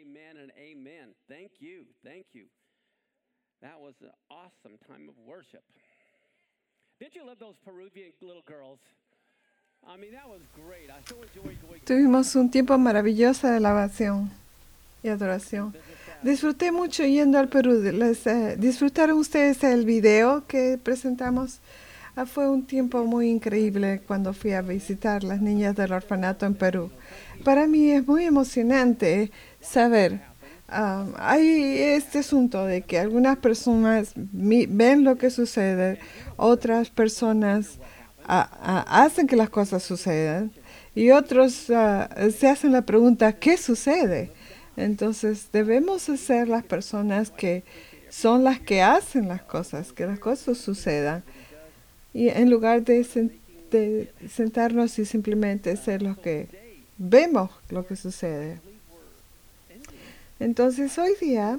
Amen and amen. Thank you. Thank you. That was an awesome time of worship. Did you love those Peruvian little girls? I mean, that was great. I so enjoyed going. Tuvimos un tiempo maravilloso de alabación y adoración. Disfruté mucho yendo al Perú. ¿Disfrutaron ustedes el video que presentamos? Fue un tiempo muy increíble cuando fui a visitar las niñas del orfanato en Perú. Para mí es muy emocionante saber, hay este asunto de que algunas personas ven lo que sucede, otras personas hacen que las cosas sucedan y otros se hacen la pregunta, ¿qué sucede? Entonces debemos ser las personas que son las que hacen las cosas, que las cosas sucedan. Y en lugar de sentarnos y simplemente ser los que vemos lo que sucede. Entonces hoy día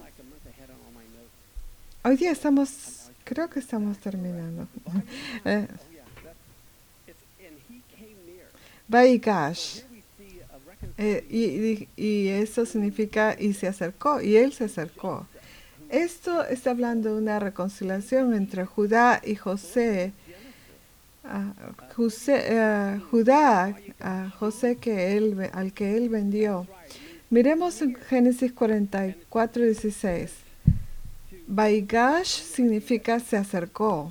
creo que estamos terminando. Vaigash. Y eso significa y se acercó, y él se acercó. Esto está hablando de una reconciliación entre Judá y José. Judá, José al que él vendió. Miremos en Génesis 44:16. Vaigash significa se acercó.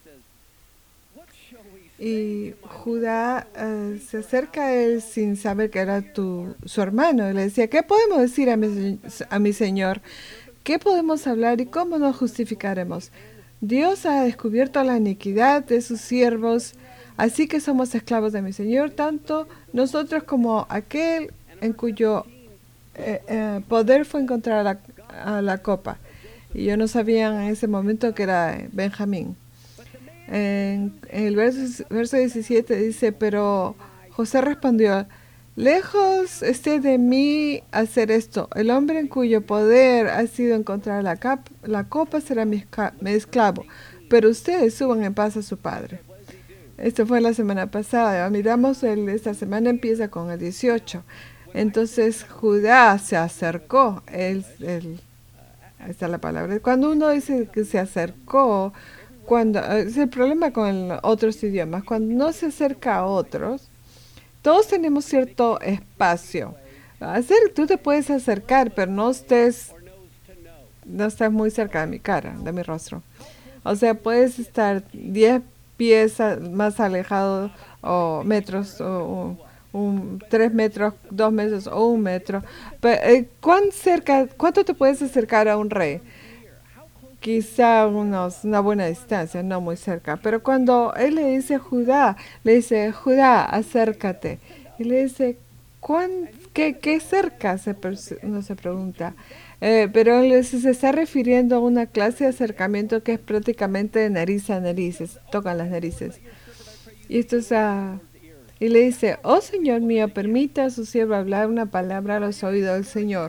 Y Judá se acerca a él sin saber que era su hermano. Y le decía, ¿qué podemos decir a mi señor? ¿Qué podemos hablar y cómo nos justificaremos? Dios ha descubierto la iniquidad de sus siervos, así que somos esclavos de mi Señor, tanto nosotros como aquel en cuyo poder fue encontrar la copa. Y yo no sabía en ese momento que era Benjamín. En el verso 17 dice, pero José respondió, lejos esté de mí hacer esto. El hombre en cuyo poder ha sido encontrar la copa será mi esclavo, pero ustedes suban en paz a su padre. Esto fue la semana pasada. Miramos, esta semana empieza con el 18. Entonces Judá se acercó. Ahí está la palabra. Cuando uno dice que se acercó, es el problema con otros idiomas. Cuando no se acerca a otros, todos tenemos cierto espacio. Tú te puedes acercar, pero no estás muy cerca de mi cara, de mi rostro. O sea, puedes estar 10 pies más alejado, o metros, o 3 metros, 2 metros, o 1 metro. Pero, ¿cuánto te puedes acercar a un rey? Quizá una buena distancia, no muy cerca. Pero cuando él le dice Judá, acércate. Y le dice, ¿qué cerca? Uno se pregunta. Pero él se está refiriendo a una clase de acercamiento que es prácticamente de nariz a nariz, tocan las narices. Y y le dice, oh Señor mío, permita a su siervo hablar una palabra a los oídos del Señor.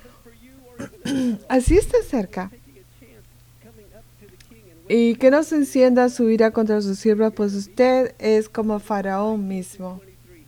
Así está cerca. Y que no se encienda su ira contra sus siervos, pues usted es como Faraón mismo.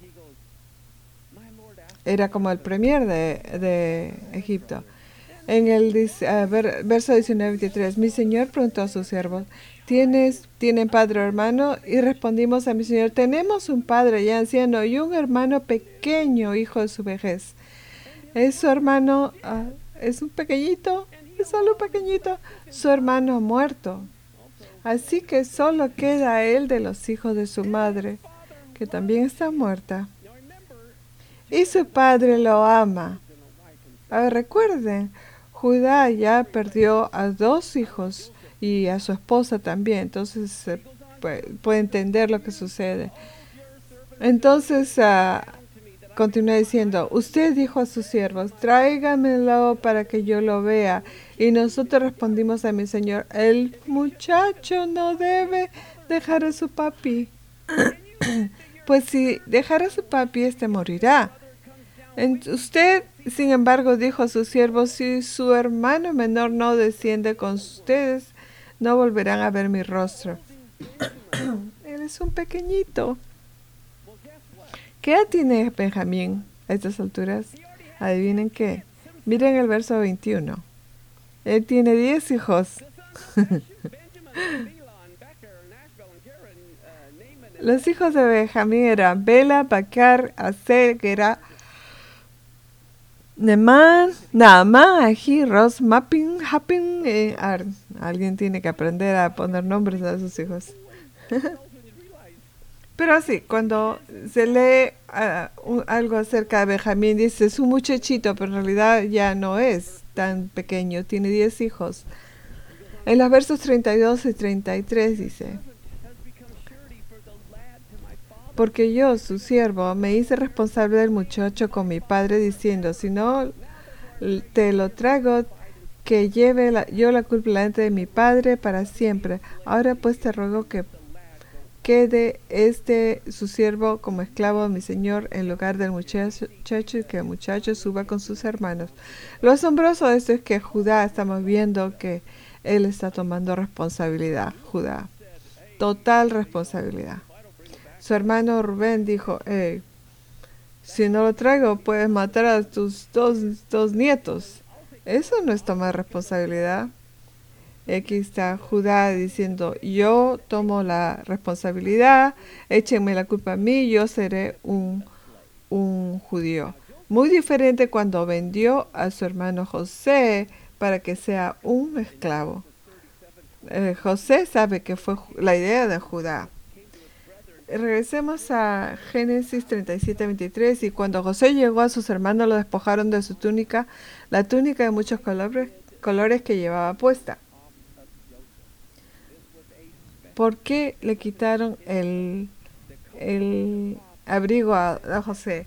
Era como el premier de Egipto. En el verso 19-23, mi señor preguntó a sus siervos, ¿tienen padre o hermano? Y respondimos a mi señor, tenemos un padre ya anciano y un hermano pequeño, hijo de su vejez. Es su hermano, es un pequeñito, es solo un pequeñito, su hermano ha muerto. Así que solo queda él de los hijos de su madre, que también está muerta. Y su padre lo ama. Recuerden, Judá ya perdió a 2 hijos y a su esposa también. Entonces puede entender lo que sucede. Entonces continúa diciendo, usted dijo a sus siervos, tráigamelo para que yo lo vea. Y nosotros respondimos a mi señor, el muchacho no debe dejar a su papi. Pues si dejara a su papi, morirá. Usted, sin embargo, dijo a sus siervos, si su hermano menor no desciende con ustedes, no volverán a ver mi rostro. Él es un pequeñito. ¿Qué edad tiene Benjamín a estas alturas? Adivinen qué. Miren el verso 21. Él tiene 10 hijos. Los hijos de Benjamín eran Bela, Bacar, Asel, Gera, Nemán, Naamán, Ají, Ros, Mapin, Hapin. Alguien tiene que aprender a poner nombres a sus hijos. Pero sí, cuando se lee algo acerca de Benjamín, dice, es un muchachito, pero en realidad ya no es tan pequeño, tiene 10 hijos. En los versos 32 y 33 dice, porque yo, su siervo, me hice responsable del muchacho con mi padre, diciendo, si no te lo traigo, que lleve yo la culpa delante de mi padre para siempre. Ahora pues te ruego que quede su siervo como esclavo de mi señor en lugar del muchacho y que el muchacho suba con sus hermanos. Lo asombroso de esto es que Judá, estamos viendo que él está tomando responsabilidad. Judá, total responsabilidad. Su hermano Rubén dijo, si no lo traigo puedes matar a tus dos nietos. Eso no es tomar responsabilidad. Aquí está Judá diciendo, yo tomo la responsabilidad, échenme la culpa a mí, yo seré un judío. Muy diferente cuando vendió a su hermano José para que sea un esclavo. José sabe que fue la idea de Judá. Regresemos a Génesis 37:23. Y cuando José llegó a sus hermanos, lo despojaron de su túnica, la túnica de muchos colores que llevaba puesta. ¿Por qué le quitaron el abrigo a José?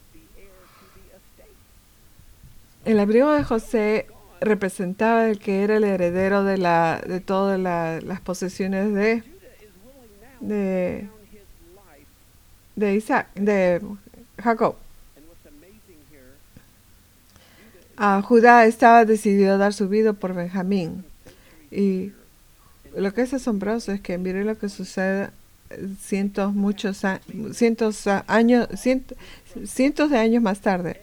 El abrigo de José representaba el que era el heredero de todas las posesiones de Isaac, de Jacob. Judá estaba decidido a dar su vida por Benjamín. Y lo que es asombroso es que mire lo que sucede cientos de años más tarde.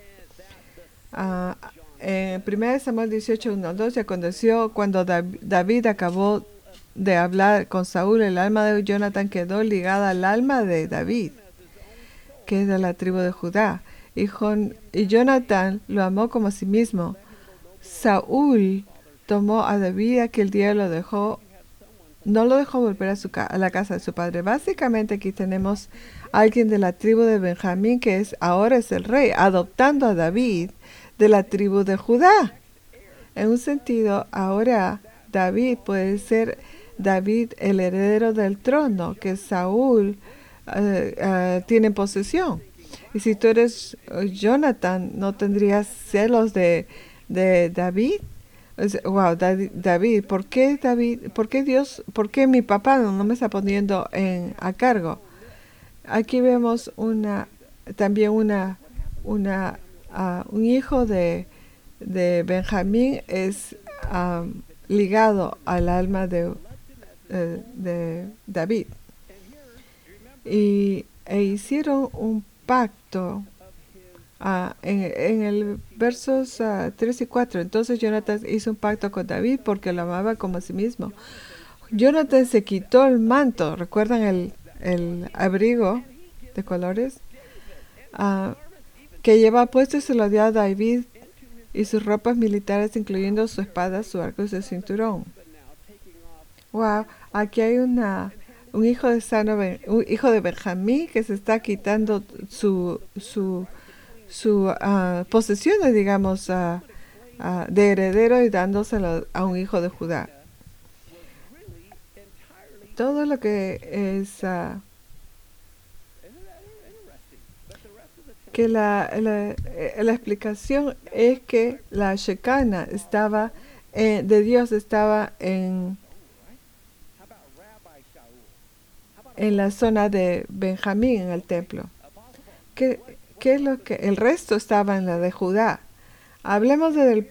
En 1 Samuel 18:1-2 aconteció cuando David acabó de hablar con Saúl, el alma de Jonathan quedó ligada al alma de David, que es de la tribu de Judá. Y Jonathan lo amó como a sí mismo. Saúl tomó a David aquel día y no lo dejó volver a la casa de su padre. Básicamente aquí tenemos a alguien de la tribu de Benjamín que ahora es el rey, adoptando a David de la tribu de Judá. En un sentido, ahora David puede ser el heredero del trono que Saúl tiene en posesión. Y si tú eres Jonathan, ¿no tendrías celos de David? Wow, David, ¿por qué David? ¿Por qué Dios? ¿Por qué mi papá no me está poniendo a cargo? Aquí vemos también un hijo de Benjamín es ligado al alma de David. E hicieron un pacto en el versos 3 y 4. Entonces Jonathan hizo un pacto con David porque lo amaba como a sí mismo. Jonathan se quitó el manto. ¿Recuerdan el abrigo de colores que lleva puesto? Se lo dio a David y sus ropas militares, incluyendo su espada, su arco y su cinturón. Wow, aquí hay un hijo de Benjamín que se está quitando su posesiones, digamos, de heredero y dándoselo a un hijo de Judá. Todo lo que es que la explicación es que la Shekinah de Dios estaba en la zona de Benjamín, en el templo. ¿Qué es lo que el resto estaba en la de Judá? Hablemos del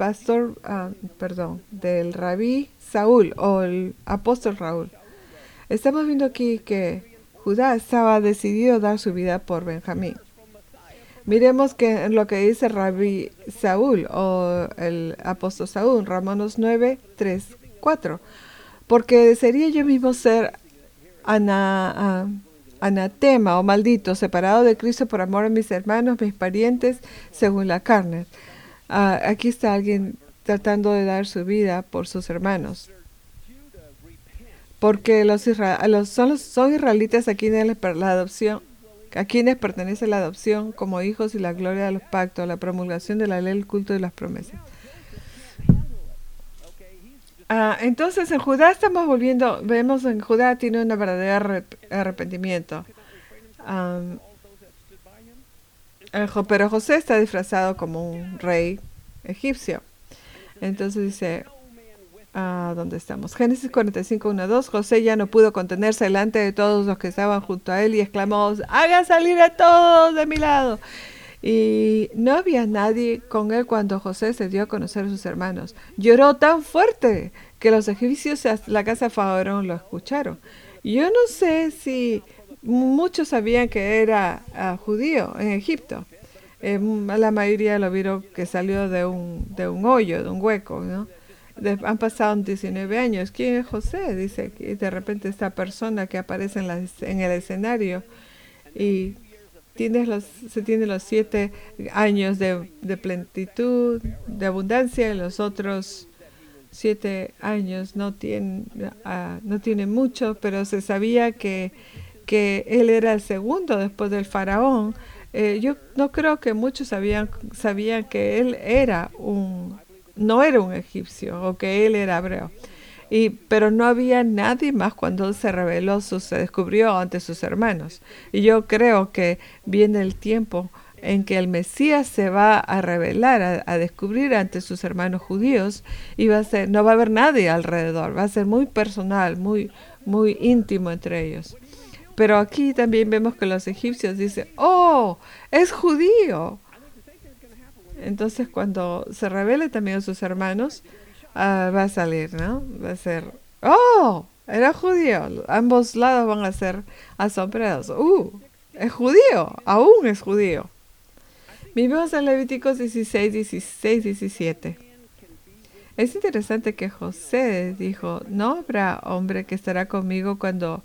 del rabí Saúl o el apóstol Raúl. Estamos viendo aquí que Judá estaba decidido a dar su vida por Benjamín. Miremos que lo que dice Rabí Saúl o el apóstol Saúl, Romanos 9, 3, 4. Porque desearía yo mismo ser anatema o maldito, separado de Cristo por amor a mis hermanos, mis parientes, según la carne. Aquí está alguien tratando de dar su vida por sus hermanos. Porque son israelitas a quienes la adopción, a quienes pertenece la adopción como hijos y la gloria de los pactos, la promulgación de la ley, el culto y las promesas. Entonces en Judá vemos en Judá tiene un verdadero arrepentimiento. Pero José está disfrazado como un rey egipcio. Entonces dice, ¿dónde estamos? Génesis 45, 1, 2. José ya no pudo contenerse delante de todos los que estaban junto a él y exclamó, haga salir a todos de mi lado. Y no había nadie con él cuando José se dio a conocer a sus hermanos. Lloró tan fuerte que los egipcios de la casa de Faraón lo escucharon. Yo no sé si muchos sabían que era judío en Egipto. La mayoría lo vieron que salió de un hoyo, de un hueco, ¿no? Han pasado 19 años. ¿Quién es José? Dice que de repente esta persona que aparece en el escenario y se tiene los 7 años de plenitud, de abundancia, y los otros 7 años no tiene mucho, pero se sabía que él era el segundo después del faraón. Yo no creo que muchos sabían que él no era un egipcio o que él era hebreo. Pero no había nadie más cuando se descubrió ante sus hermanos. Y yo creo que viene el tiempo en que el Mesías se va a revelar, a descubrir ante sus hermanos judíos, y no va a haber nadie alrededor, va a ser muy personal, muy, muy íntimo entre ellos. Pero aquí también vemos que los egipcios dicen, ¡oh, es judío! Entonces cuando se revele también a sus hermanos, va a salir, ¿no? Va a ser, ¡oh! Era judío. Ambos lados van a ser asombrados. Es judío, aún es judío. Vivimos en Levíticos 16, 16, 17. Es interesante que José dijo, no habrá hombre que estará conmigo cuando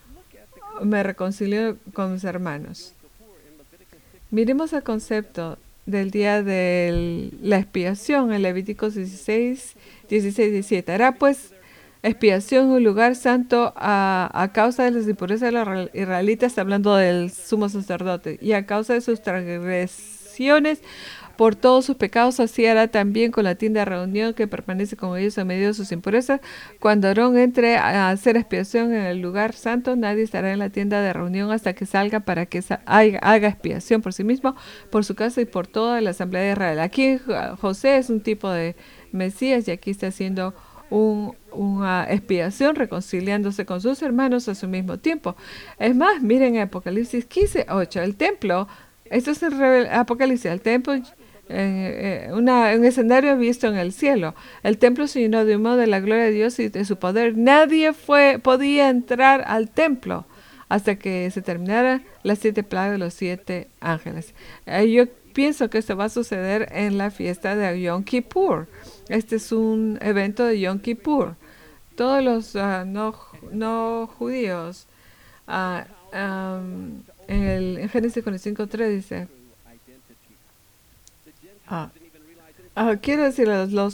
me reconcilio con mis hermanos. Miremos el concepto del día de la expiación en Levíticos 16, 16, 17. Hará pues expiación en un lugar santo a causa de las impurezas de los israelitas, hablando del sumo sacerdote, y a causa de sus transgresiones por todos sus pecados, así hará también con la tienda de reunión que permanece con ellos en medio de sus impurezas. Cuando Aarón entre a hacer expiación en el lugar santo, nadie estará en la tienda de reunión hasta que salga para que haga expiación por sí mismo, por su casa y por toda la asamblea de Israel. Aquí José es un tipo de Mesías y aquí está haciendo una expiación, reconciliándose con sus hermanos a su mismo tiempo. Es más, miren Apocalipsis 15, 8, el templo, esto es el Apocalipsis, el templo, un escenario visto en el cielo. El templo se llenó de humo de la gloria de Dios y de su poder. Nadie podía entrar al templo hasta que se terminaran las 7 plagas de los 7 ángeles. Yo pienso que esto va a suceder en la fiesta de Yom Kippur. Este es un evento de Yom Kippur. Todos los no judíos, en Génesis 45:3 dice, quiero decir,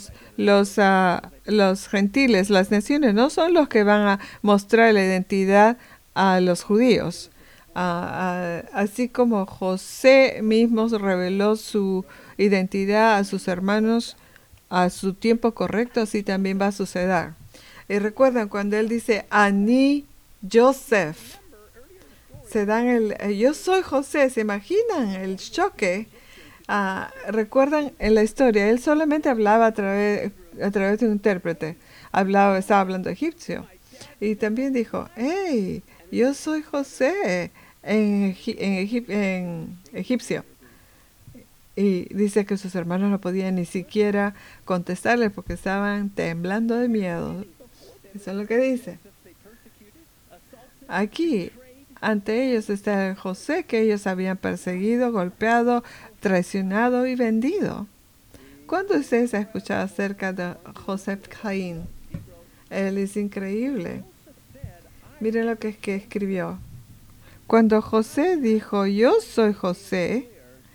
los gentiles, las naciones, no son los que van a mostrar la identidad a los judíos. Así como José mismo reveló su identidad a sus hermanos a su tiempo correcto, así también va a suceder. Y recuerdan cuando él dice, Ani Joseph, se dan yo soy José, ¿se imaginan el choque? Recuerdan en la historia, él solamente hablaba a través de un intérprete, estaba hablando egipcio, y también dijo, hey, yo soy José en egipcio. Y dice que sus hermanos no podían ni siquiera contestarle porque estaban temblando de miedo. Eso es lo que dice. Aquí ante ellos está el José que ellos habían perseguido, golpeado, traicionado y vendido. ¿Cuándo ustedes han escuchado acerca de José Caín? Él es increíble. Miren lo que escribió. Cuando José dijo, yo soy José,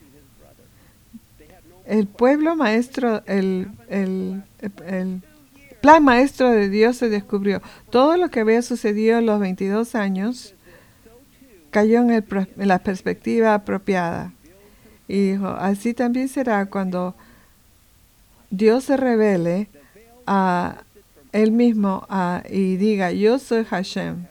el pueblo maestro, el plan maestro de Dios se descubrió. Todo lo que había sucedido en los 22 años cayó en la perspectiva apropiada. Y dijo, así también será cuando Dios se revele a Él mismo y diga, yo soy Hashem.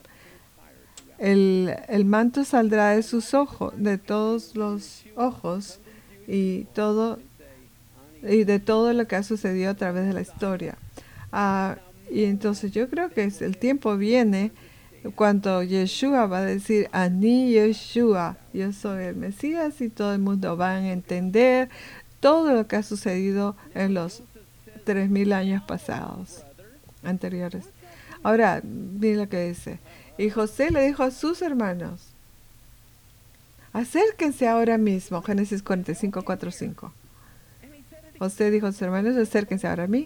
El manto saldrá de sus ojos, de todos los ojos, y de todo lo que ha sucedido a través de la historia. Y entonces yo creo que el tiempo viene cuando Yeshua va a decir, Ani Yeshua, yo soy el Mesías, y todo el mundo va a entender todo lo que ha sucedido en los 3000 años pasados, anteriores. Ahora, miren lo que dice. Y José le dijo a sus hermanos, acérquense ahora mismo, Génesis 45, 4, 5. José dijo a sus hermanos, acérquense ahora a mí.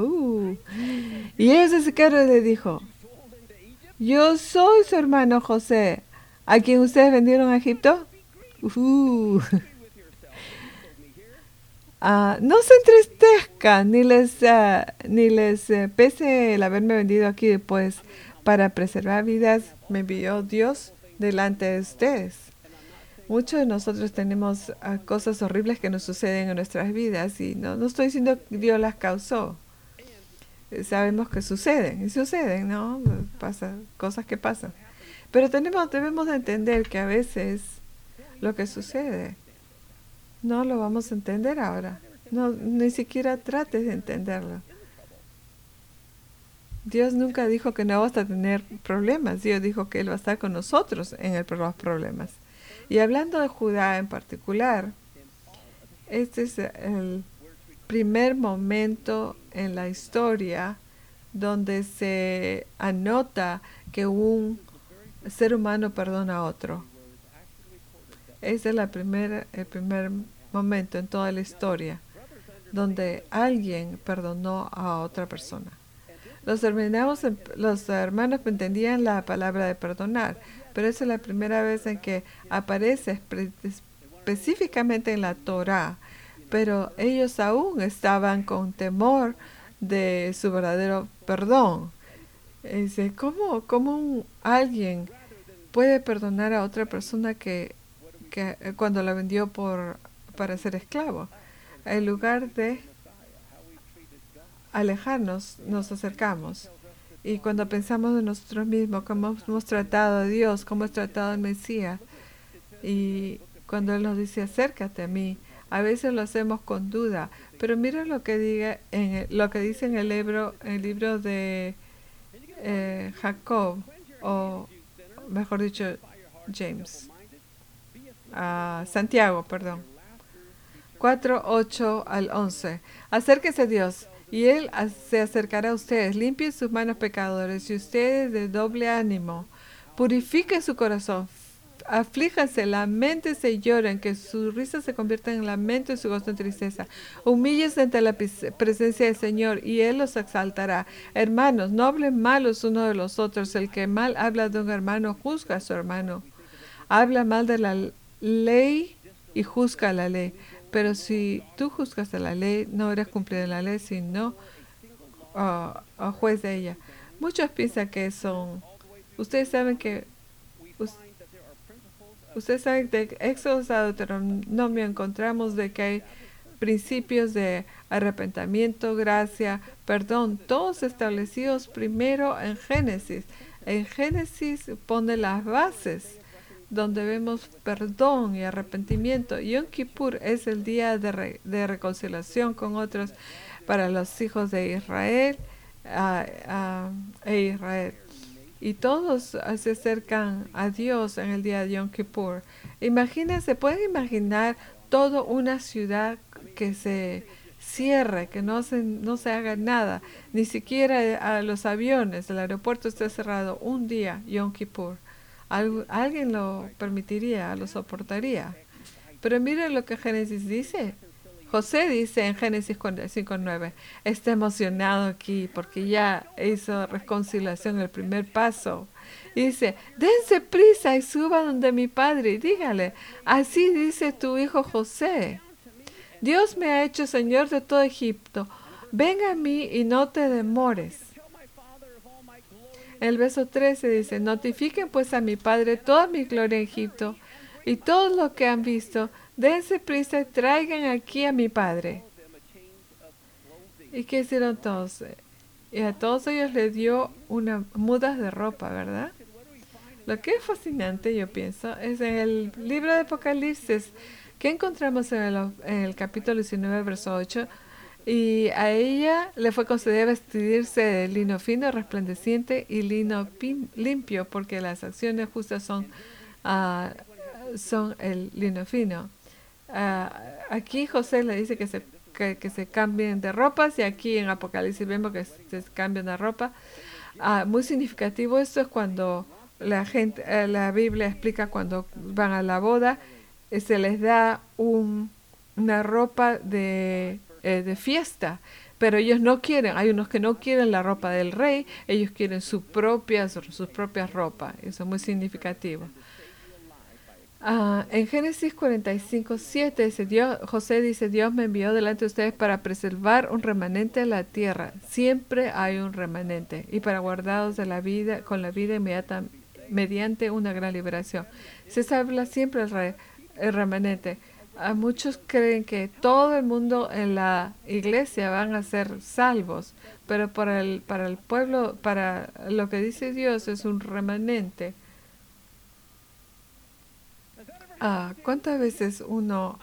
Y ellos se acercaron y le dijo, yo soy su hermano José, a quien ustedes vendieron a Egipto. No se entristezcan, ni les pese el haberme vendido aquí después. Para preservar vidas me envió Dios delante de ustedes. Muchos de nosotros tenemos cosas horribles que nos suceden en nuestras vidas y no estoy diciendo que Dios las causó. Sabemos que suceden, ¿no? Pasan cosas que pasan. Pero debemos de entender que a veces lo que sucede no lo vamos a entender ahora. No, ni siquiera trates de entenderlo. Dios nunca dijo que no vas a tener problemas. Dios dijo que Él va a estar con nosotros en los problemas. Y hablando de Judá en particular, este es el primer momento en la historia donde se anota que un ser humano perdona a otro. Ese es el primer momento en toda la historia donde alguien perdonó a otra persona. Los hermanos entendían la palabra de perdonar, pero esa es la primera vez en que aparece específicamente en la Torá. Pero ellos aún estaban con temor de su verdadero perdón. Dice, ¿cómo alguien puede perdonar a otra persona que cuando la vendió para ser esclavo? En lugar de alejarnos, nos acercamos. Y cuando pensamos de nosotros mismos, cómo hemos tratado a Dios, cómo hemos tratado al Mesías, y cuando Él nos dice, acércate a mí, a veces lo hacemos con duda. Pero mira lo que dice en el libro de Jacob, o mejor dicho, Santiago, perdón. 4, 8 al 11. Acérquese a Dios, y Él se acercará a ustedes. Limpien sus manos pecadores, y ustedes de doble ánimo. Purifiquen su corazón. Aflíjanse, lamentense y lloren, que su risa se convierta en lamento y su gozo en tristeza. Humíllense ante la presencia del Señor, y Él los exaltará. Hermanos, no hablen malos unos de los otros. El que mal habla de un hermano, juzga a su hermano. Habla mal de la ley y juzga la ley. Pero si tú juzgas a la ley, no eres cumplido en la ley, sino juez de ella. Muchos piensan que son... Ustedes saben que de Éxodo a Deuteronomio encontramos de que hay principios de arrepentimiento, gracia, perdón, todos establecidos primero en Génesis. En Génesis pone las bases donde vemos perdón y arrepentimiento. Yom Kippur es el día de reconciliación con otros para los hijos de Israel Israel. Y todos se acercan a Dios en el día de Yom Kippur. Imagínense, pueden imaginar toda una ciudad que se cierre, que no se haga nada, ni siquiera a los aviones, el aeropuerto está cerrado un día, Yom Kippur. Alguien lo permitiría, lo soportaría. Pero miren lo que Génesis dice. José dice en Génesis 45:9, está emocionado aquí porque ya hizo reconciliación, el primer paso. Y dice, dense prisa y suban donde mi padre y dígale, así dice tu hijo José. Dios me ha hecho señor de todo Egipto. Ven a mí y no te demores. El verso 13 dice, notifiquen pues a mi padre toda mi gloria en Egipto y todo lo que han visto. Dense prisa y traigan aquí a mi padre. ¿Y qué hicieron todos? Y a todos ellos les dio mudas de ropa, ¿verdad? Lo que es fascinante, yo pienso, es en el libro de Apocalipsis, que encontramos en el capítulo 19, verso 8, y a ella le fue concedido vestirse de lino fino, resplandeciente y lino limpio, porque las acciones justas son el lino fino. Aquí José le dice que se cambien de ropas, y aquí en Apocalipsis vemos que se cambian de ropa. Muy significativo esto es cuando la Biblia explica cuando van a la boda, se les da una ropa de fiesta, pero ellos no quieren, hay unos que no quieren la ropa del rey, ellos quieren sus propias ropas. Eso es muy significativo. En Génesis 45:7 José dice, Dios me envió delante de ustedes para preservar un remanente de la tierra. Siempre hay un remanente, y para guardados de la vida, con la vida inmediata, mediante una gran liberación. Se habla siempre el remanente. Muchos creen que todo el mundo en la iglesia van a ser salvos, pero para el pueblo, para lo que dice Dios, es un remanente. ¿Cuántas veces uno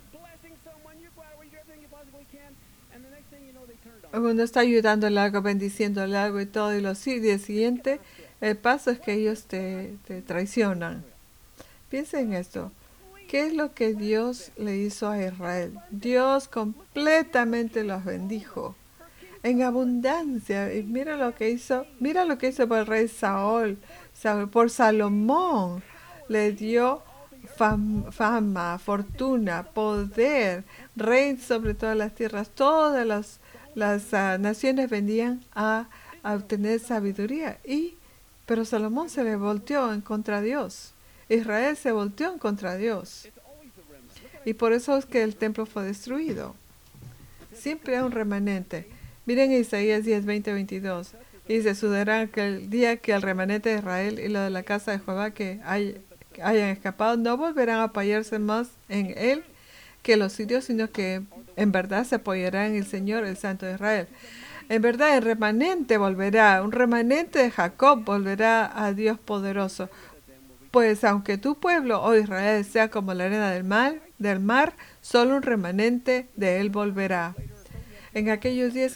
está ayudando algo, bendiciéndole algo y todo, y el día siguiente el paso es que ellos te traicionan? Piensen en esto. ¿Qué es lo que Dios le hizo a Israel? Dios completamente los bendijo en abundancia. Y mira lo que hizo por el rey Saúl, por Salomón. Le dio fama, fortuna, poder, rey sobre todas las tierras. Todas las naciones venían a obtener sabiduría. Pero Salomón se le volteó en contra de Dios. Israel se volteó en contra de Dios. Y por eso es que el templo fue destruido. Siempre hay un remanente. Miren Isaías 10, 20, 22. Dice, sucederá aquel día que el remanente de Israel y lo de la casa de Jehová que hayan escapado no volverán a apoyarse más en él que los sirios, sino que en verdad se apoyarán en el Señor, el Santo de Israel. En verdad el remanente volverá, un remanente de Jacob volverá a Dios poderoso. Pues aunque tu pueblo, oh Israel, sea como la arena del mar, solo un remanente de él volverá. En aquellos días,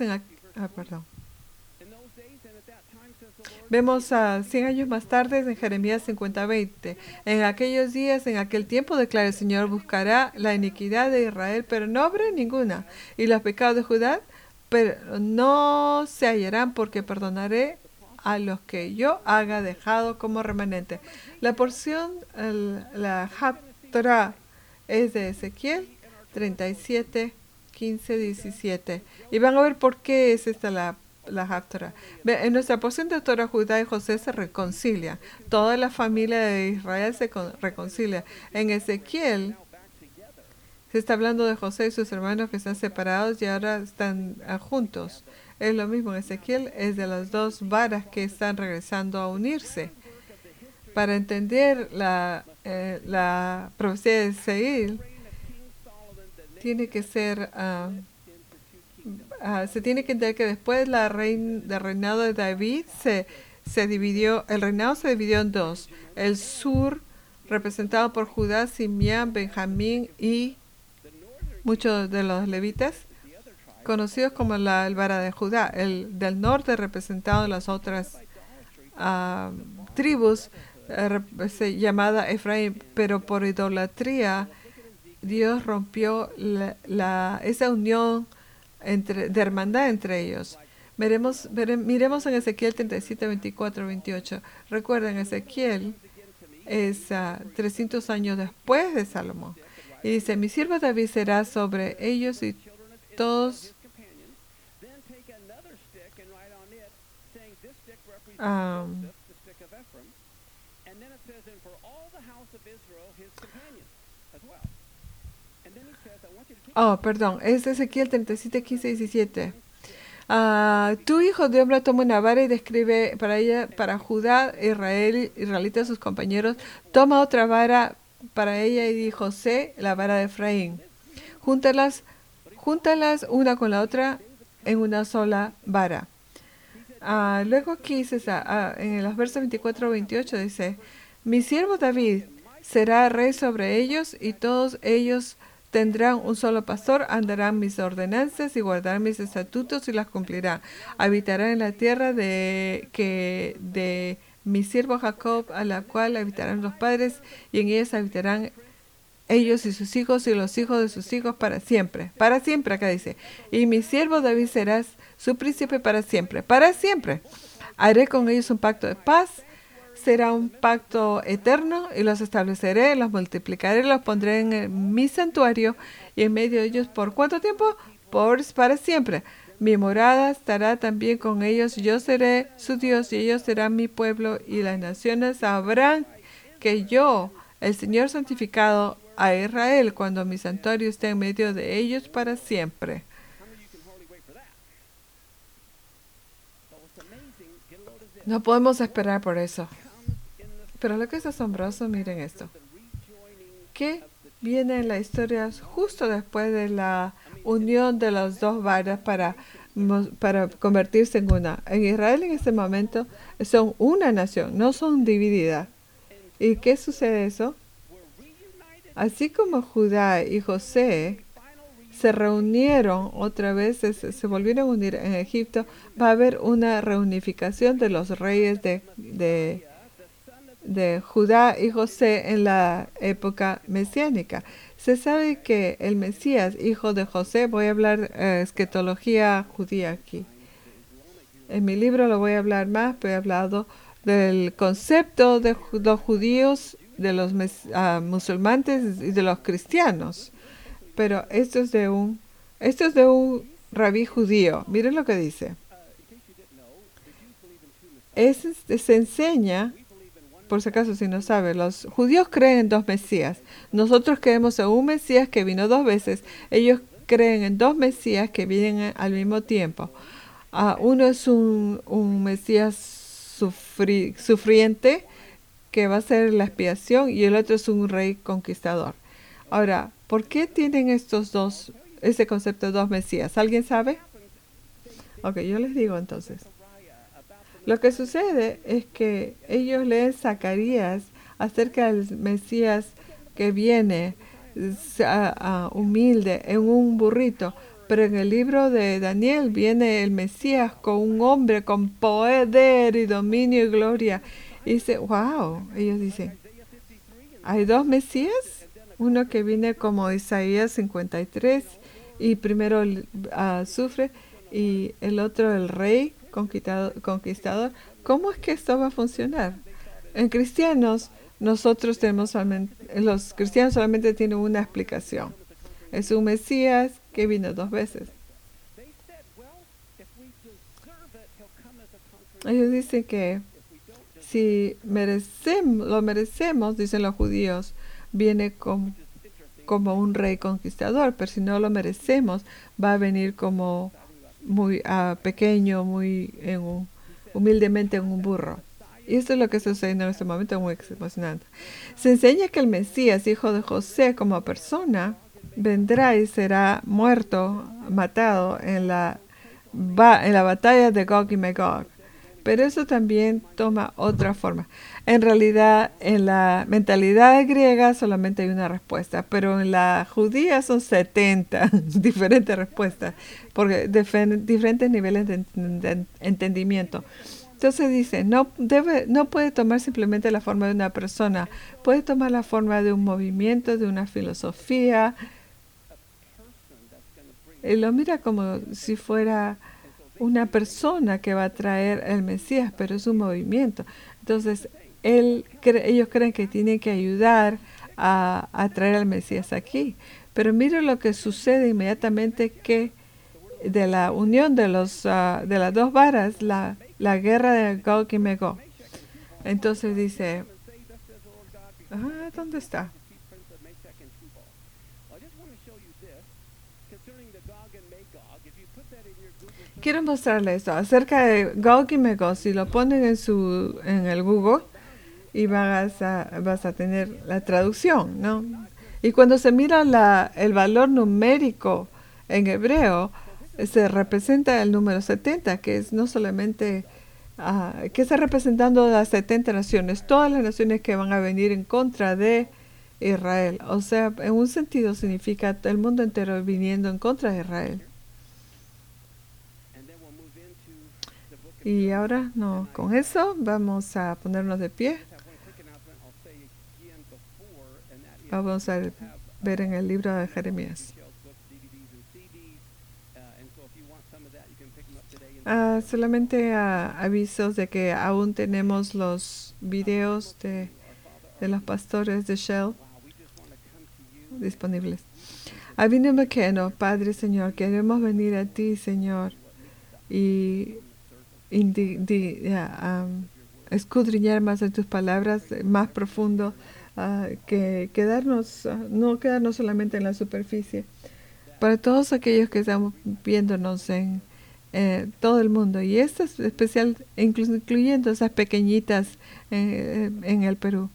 vemos 100 años más tarde en Jeremías 50:20. En aquellos días, en aquel tiempo, declara el Señor, buscará la iniquidad de Israel, pero no habrá ninguna. Y los pecados de Judá, pero no se hallarán, porque perdonaré a los que yo haya dejado como remanente. La porción, la Haftarah, es de Ezequiel 37, 15, 17. Y van a ver por qué es esta la Haftarah. En nuestra porción de Torah, Judá y José se reconcilian. Toda la familia de Israel se reconcilia. En Ezequiel se está hablando de José y sus hermanos que están separados y ahora están juntos. Es lo mismo en Ezequiel, es de las dos varas que están regresando a unirse. Para entender la profecía de Seir, tiene que ser, se tiene que entender que después del reinado de David se dividió, el reinado se dividió en dos. El sur, representado por Judá, Simeón, Benjamín y muchos de los levitas, conocidos como el vara de Judá. El del norte, representado en las otras tribus, llamada Efraín, pero por idolatría Dios rompió esa unión de hermandad entre ellos. Miremos en Ezequiel 37, 24, 28. Recuerden, Ezequiel es 300 años después de Salomón. Y dice, mi siervo David será sobre ellos y todos perdón, es Ezequiel 37, 15 y 17. Tu hijo de hombre toma una vara y describe para ella, para Judá, Israel, israelitas, sus compañeros, toma otra vara para ella y dijo, José, la vara de Efraín. Júntalas una con la otra en una sola vara. Luego aquí dice, en los versos 24 y 28 dice, mi siervo David será rey sobre ellos y todos ellos tendrán un solo pastor, andarán mis ordenanzas y guardarán mis estatutos y las cumplirán. Habitarán en la tierra de mi siervo Jacob, a la cual habitarán los padres, y en ellas habitarán ellos y sus hijos y los hijos de sus hijos para siempre. Para siempre, acá dice. Y mi siervo David será su príncipe para siempre. Para siempre. Haré con ellos un pacto de paz. Será un pacto eterno y los estableceré, los multiplicaré, los pondré en mi santuario y en medio de ellos. ¿Por cuánto tiempo? Para siempre. Mi morada estará también con ellos. Yo seré su Dios y ellos serán mi pueblo, y las naciones sabrán que yo, el Señor, santificado a Israel, cuando mi santuario esté en medio de ellos para siempre. No podemos esperar por eso. Pero lo que es asombroso, miren esto, que viene en la historia justo después de la unión de las dos varas para convertirse en una. En Israel en este momento son una nación, no son divididas. ¿Y qué sucede eso? Así como Judá y José se reunieron otra vez, se volvieron a unir en Egipto, va a haber una reunificación de los reyes de Judá y José en la época mesiánica. Se sabe que el Mesías, hijo de José, voy a hablar escatología judía aquí. En mi libro lo voy a hablar más, pero he hablado del concepto de los judíos, de los musulmanes y de los cristianos. Pero esto es de un rabí judío. Miren lo que dice. Se enseña, por si acaso si no sabe, los judíos creen en dos Mesías. Nosotros creemos en un Mesías que vino dos veces. Ellos creen en dos Mesías que vienen al mismo tiempo. Uno es un Mesías sufriente que va a ser la expiación, y el otro es un rey conquistador. Ahora, ¿por qué tienen ese concepto de dos Mesías? ¿Alguien sabe? Ok, yo les digo entonces. Lo que sucede es que ellos leen Zacarías acerca del Mesías que viene humilde en un burrito, pero en el libro de Daniel viene el Mesías con un hombre con poder y dominio y gloria. Y dice, wow, ellos dicen, ¿hay dos Mesías? Uno que viene como Isaías 53 y primero sufre, y el otro el rey conquistador. ¿Cómo es que esto va a funcionar? En cristianos, los cristianos solamente tienen una explicación. Es un Mesías que vino dos veces. Ellos dicen que si lo merecemos, dicen los judíos, viene como un rey conquistador, pero si no lo merecemos, va a venir como muy pequeño, humildemente en un burro. Y esto es lo que sucede en este momento, muy emocionante. Se enseña que el Mesías, hijo de José, como persona, vendrá y será matado en la batalla de Gog y Magog. Pero eso también toma otra forma. En realidad, en la mentalidad griega solamente hay una respuesta, pero en la judía son 70 diferentes respuestas, porque diferentes niveles de entendimiento. Entonces dice, no puede tomar simplemente la forma de una persona, puede tomar la forma de un movimiento, de una filosofía. Y lo mira como si fuera una persona que va a traer el Mesías, pero es un movimiento. Entonces, ellos creen que tienen que ayudar a traer al Mesías aquí. Pero mire lo que sucede inmediatamente que de la unión de las dos varas, la guerra de Gog y Magog. Entonces dice, ¿dónde está? Quiero mostrarle esto acerca de Gog y Magog. Si lo ponen en el Google y vas a tener la traducción, ¿no? Y cuando se mira el valor numérico en hebreo, se representa el número 70, que es no solamente que está representando las 70 naciones, todas las naciones que van a venir en contra de Israel. O sea, en un sentido significa el mundo entero viniendo en contra de Israel. Y ahora, no, con eso vamos a ponernos de pie. Vamos a ver en el libro de Jeremías. Solamente avisos de que aún tenemos los videos de los pastores de Shell disponibles. Avinu Mekeno, Padre Señor, queremos venir a ti, Señor, y escudriñar más en tus palabras, más profundo, que no quedarnos solamente en la superficie. Para todos aquellos que estamos viéndonos en todo el mundo, y esto es especial, incluyendo esas pequeñitas en el Perú.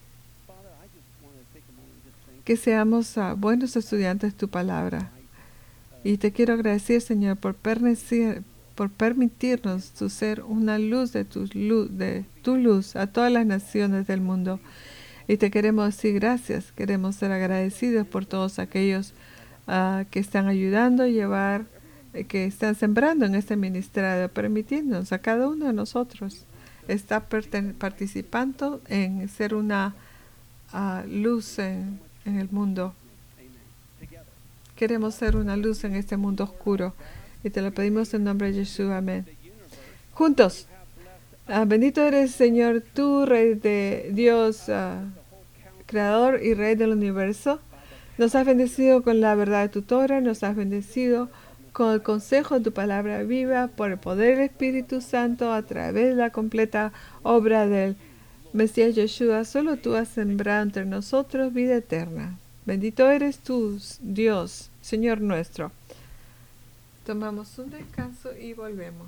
Que seamos buenos estudiantes de tu palabra. Y te quiero agradecer, Señor, por permitirnos ser una luz de tu luz a todas las naciones del mundo. Y te queremos decir gracias. Queremos ser agradecidos por todos aquellos que están ayudando a llevar, que están sembrando en este ministerio, permitiéndonos a cada uno de nosotros está participando en ser una luz en el mundo. Queremos ser una luz en este mundo oscuro. Y te lo pedimos en nombre de Jesús. Amén. Juntos. Bendito eres, Señor, tú, Rey de Dios, Creador y Rey del universo. Nos has bendecido con la verdad de tu Torah. Nos has bendecido con el consejo de tu palabra viva, por el poder del Espíritu Santo, a través de la completa obra del Mesías Yeshua. Solo tú has sembrado entre nosotros vida eterna. Bendito eres tú, Dios, Señor nuestro. Tomamos un descanso y volvemos.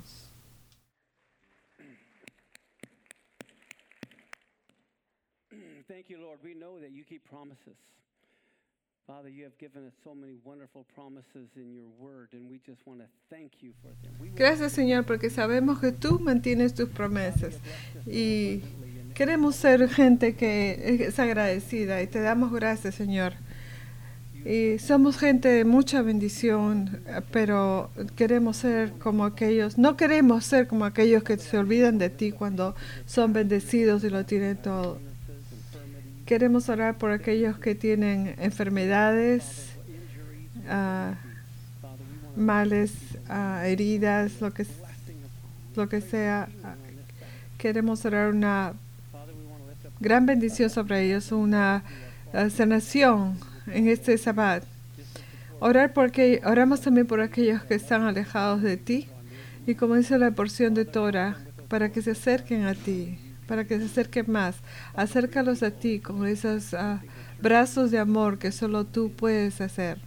Thank you, Lord. We know that you keep promises. Father, you have given us so many wonderful promises in your word, and we just want to thank you for them. Gracias, Señor, porque sabemos que tú mantienes tus promesas y queremos ser gente que es agradecida y te damos gracias, Señor. Y somos gente de mucha bendición, pero queremos ser como aquellos, no queremos ser como aquellos que se olvidan de ti cuando son bendecidos y lo tienen todo. Queremos orar por aquellos que tienen enfermedades, males, heridas, lo que sea. Queremos orar una gran bendición sobre ellos, una sanación en este Sabbat. Oramos también por aquellos que están alejados de ti, y como dice la porción de Torah, para que se acerquen a ti, para que se acerquen más. Acércalos a ti con esos brazos de amor que solo tú puedes hacer.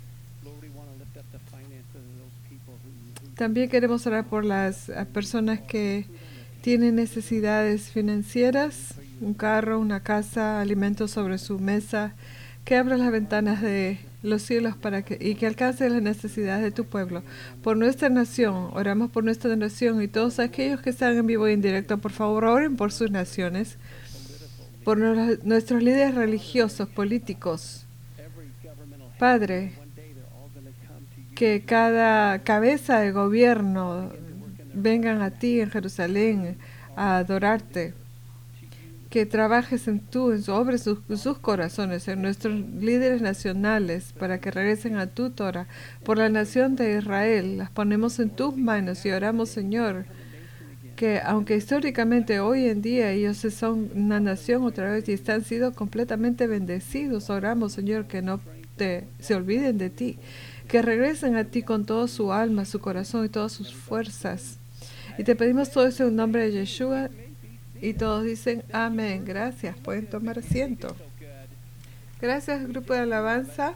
También queremos orar por las personas que tienen necesidades financieras, un carro, una casa, alimentos sobre su mesa. Que abra las ventanas de los cielos y que alcance las necesidades de tu pueblo. Por nuestra nación, oramos por nuestra nación y todos aquellos que están en vivo y en directo, por favor, oren por sus naciones, por nuestros líderes religiosos, políticos. Padre, que cada cabeza de gobierno vengan a ti en Jerusalén a adorarte. Que trabajes en sobre sus corazones, en nuestros líderes nacionales, para que regresen a tu Torah. Por la nación de Israel, las ponemos en tus manos y oramos, Señor, que aunque históricamente hoy en día ellos son una nación otra vez y están siendo completamente bendecidos, oramos, Señor, que no se olviden de ti, que regresen a ti con toda su alma, su corazón y todas sus fuerzas. Y te pedimos todo eso en nombre de Yeshua. Y todos dicen amén. Gracias. Pueden tomar asiento. Gracias, grupo de alabanza.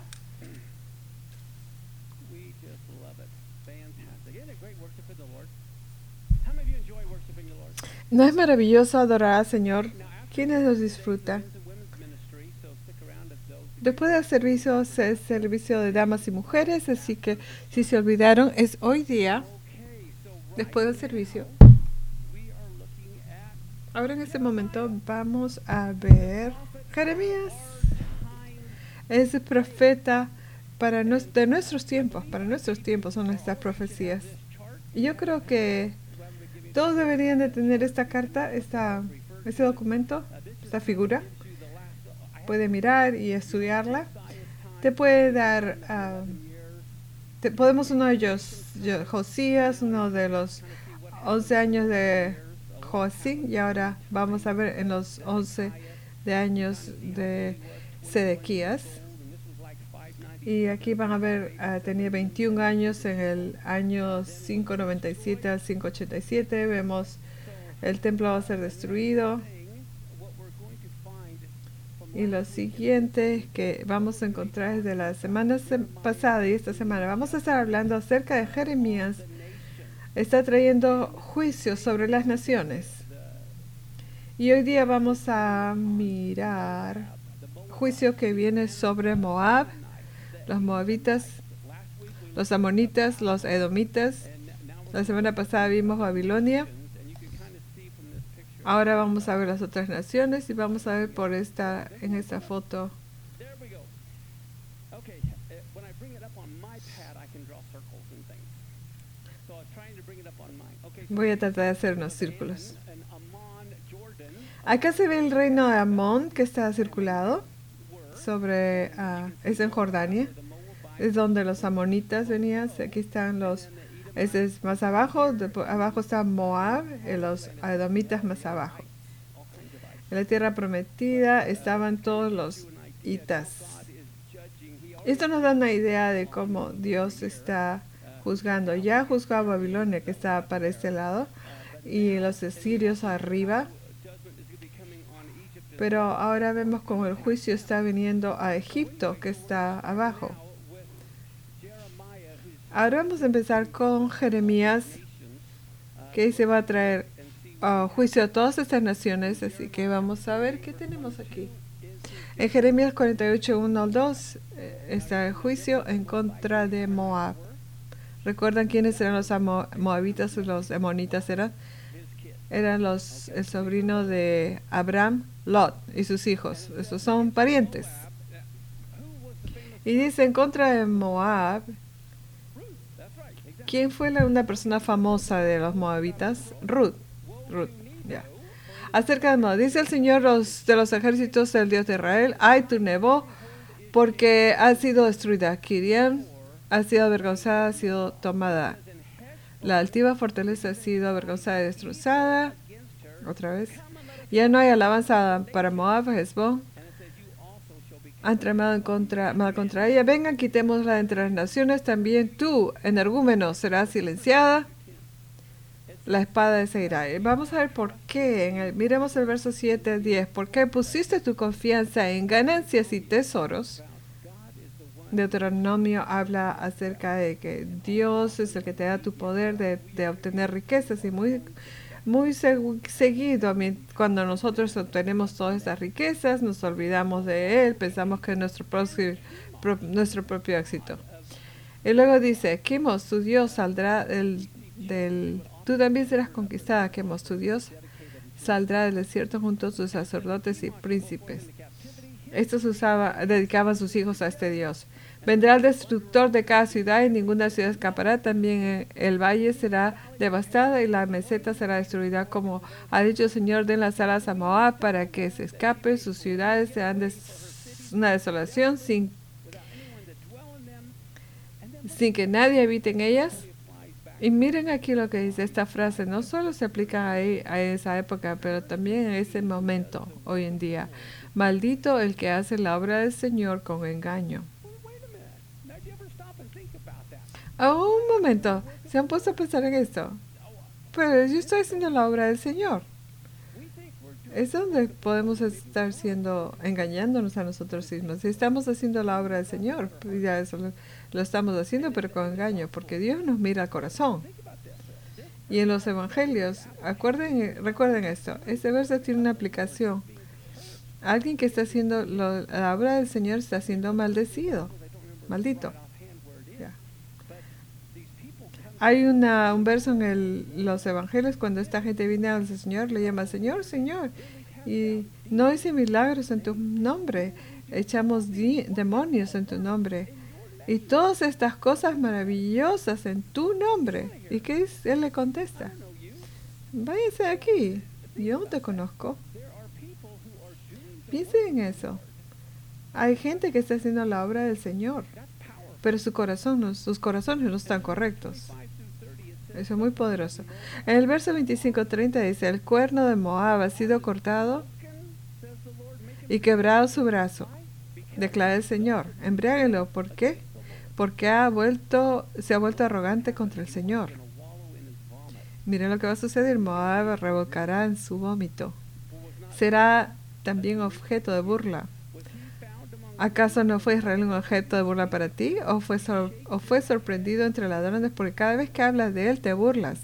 ¿No es maravilloso adorar al Señor? ¿Quiénes los disfrutan? Después del servicio es el servicio de damas y mujeres, así que si se olvidaron, es hoy día, después del servicio. Ahora en este momento vamos a ver Jeremías. Es el profeta de nuestros tiempos son estas profecías. Y yo creo que todos deberían de tener esta carta, este documento, esta figura. Puede mirar y estudiarla. Te puede dar, podemos uno de ellos, Josías, uno de los 11 años de Joacim, y ahora vamos a ver en los 11 de años de Sedequías. Y aquí van a ver, tenía 21 años en el año 597 al 587. Vemos el templo va a ser destruido. Y lo siguiente que vamos a encontrar es de la semana pasada y esta semana. Vamos a estar hablando acerca de Jeremías. Está trayendo juicios sobre las naciones. Y hoy día vamos a mirar juicio que viene sobre Moab, los moabitas, los amonitas, los edomitas. La semana pasada vimos Babilonia. Ahora vamos a ver las otras naciones y vamos a ver en esta foto. Voy a tratar de hacer unos círculos. Acá se ve el reino de Amón que está circulado es en Jordania, es donde los amonitas venían. Aquí están ese es más abajo, abajo está Moab y los edomitas más abajo. En la tierra prometida estaban todos los hitas. Esto nos da una idea de cómo Dios está juzgando. Ya juzgó a Babilonia, que está para este lado, y los asirios arriba. Pero ahora vemos cómo el juicio está viniendo a Egipto, que está abajo. Ahora vamos a empezar con Jeremías, que se va a traer juicio a todas estas naciones. Así que vamos a ver qué tenemos aquí. En Jeremías 48, 1 al 2 está el juicio en contra de Moab. ¿Recuerdan quiénes eran los moabitas o los amonitas? Eran el sobrino de Abraham, Lot, y sus hijos. Esos son parientes. Y dice en contra de Moab, ¿quién fue una persona famosa de los moabitas? Ruth, ya. Acerca de Moab, dice el Señor de los ejércitos del Dios de Israel: ay, tu Nebo, porque ha sido destruida. Kiriam ha sido avergonzada, ha sido tomada. La altiva fortaleza ha sido avergonzada y destrozada. Otra vez. Ya no hay alabanza para Moab, Hezbón. Han tramado mal contra ella. Vengan, quitémosla entre las naciones. También tú, energúmeno, serás silenciada. La espada se irá. Vamos a ver por qué. Miremos el verso 7 al 10. ¿Por qué pusiste tu confianza en ganancias y tesoros? Deuteronomio habla acerca de que Dios es el que te da tu poder de obtener riquezas, y muy seguido, cuando nosotros obtenemos todas estas riquezas, nos olvidamos de Él, pensamos que es nuestro propio éxito. Y luego dice, Quemos, tu Dios saldrá tú también serás conquistada, Quemos, tu Dios saldrá del desierto junto a sus sacerdotes y príncipes. Estos dedicaban sus hijos a este Dios. Vendrá el destructor de cada ciudad y ninguna ciudad escapará. También el valle será devastada y la meseta será destruida. Como ha dicho el Señor, den las alas a Moab para que se escape. Sus ciudades serán una desolación sin que nadie habite en ellas. Y miren aquí lo que dice esta frase, no solo se aplica a esa época, pero también en ese momento, hoy en día. Maldito el que hace la obra del Señor con engaño. Un momento, ¿se han puesto a pensar en esto? Pero yo estoy haciendo la obra del Señor. Es donde podemos estar engañándonos a nosotros mismos. Si estamos haciendo la obra del Señor, pues ya eso lo estamos haciendo, pero con engaño, porque Dios nos mira al corazón. Y en los evangelios, recuerden esto, este verso tiene una aplicación. Alguien que está haciendo la obra del Señor está siendo maldito. Yeah. Hay un verso en los evangelios cuando esta gente viene al Señor, le llama Señor, Señor, y no hice milagros en tu nombre, echamos demonios en tu nombre, y todas estas cosas maravillosas en tu nombre. ¿Y qué es? Él le contesta, váyase de aquí, yo no te conozco. Piensen en eso. Hay gente que está haciendo la obra del Señor, pero sus corazones no están correctos. Eso es muy poderoso. En el verso 25-30 dice, el cuerno de Moab ha sido cortado y quebrado su brazo, declara el Señor. Embriáguelo. ¿Por qué? Porque se ha vuelto arrogante contra el Señor. Miren lo que va a suceder. Moab revolcará en su vómito. Será también objeto de burla. ¿Acaso no fue Israel un objeto de burla para ti? ¿O fue sorprendido entre ladrones? Porque cada vez que hablas de él te burlas.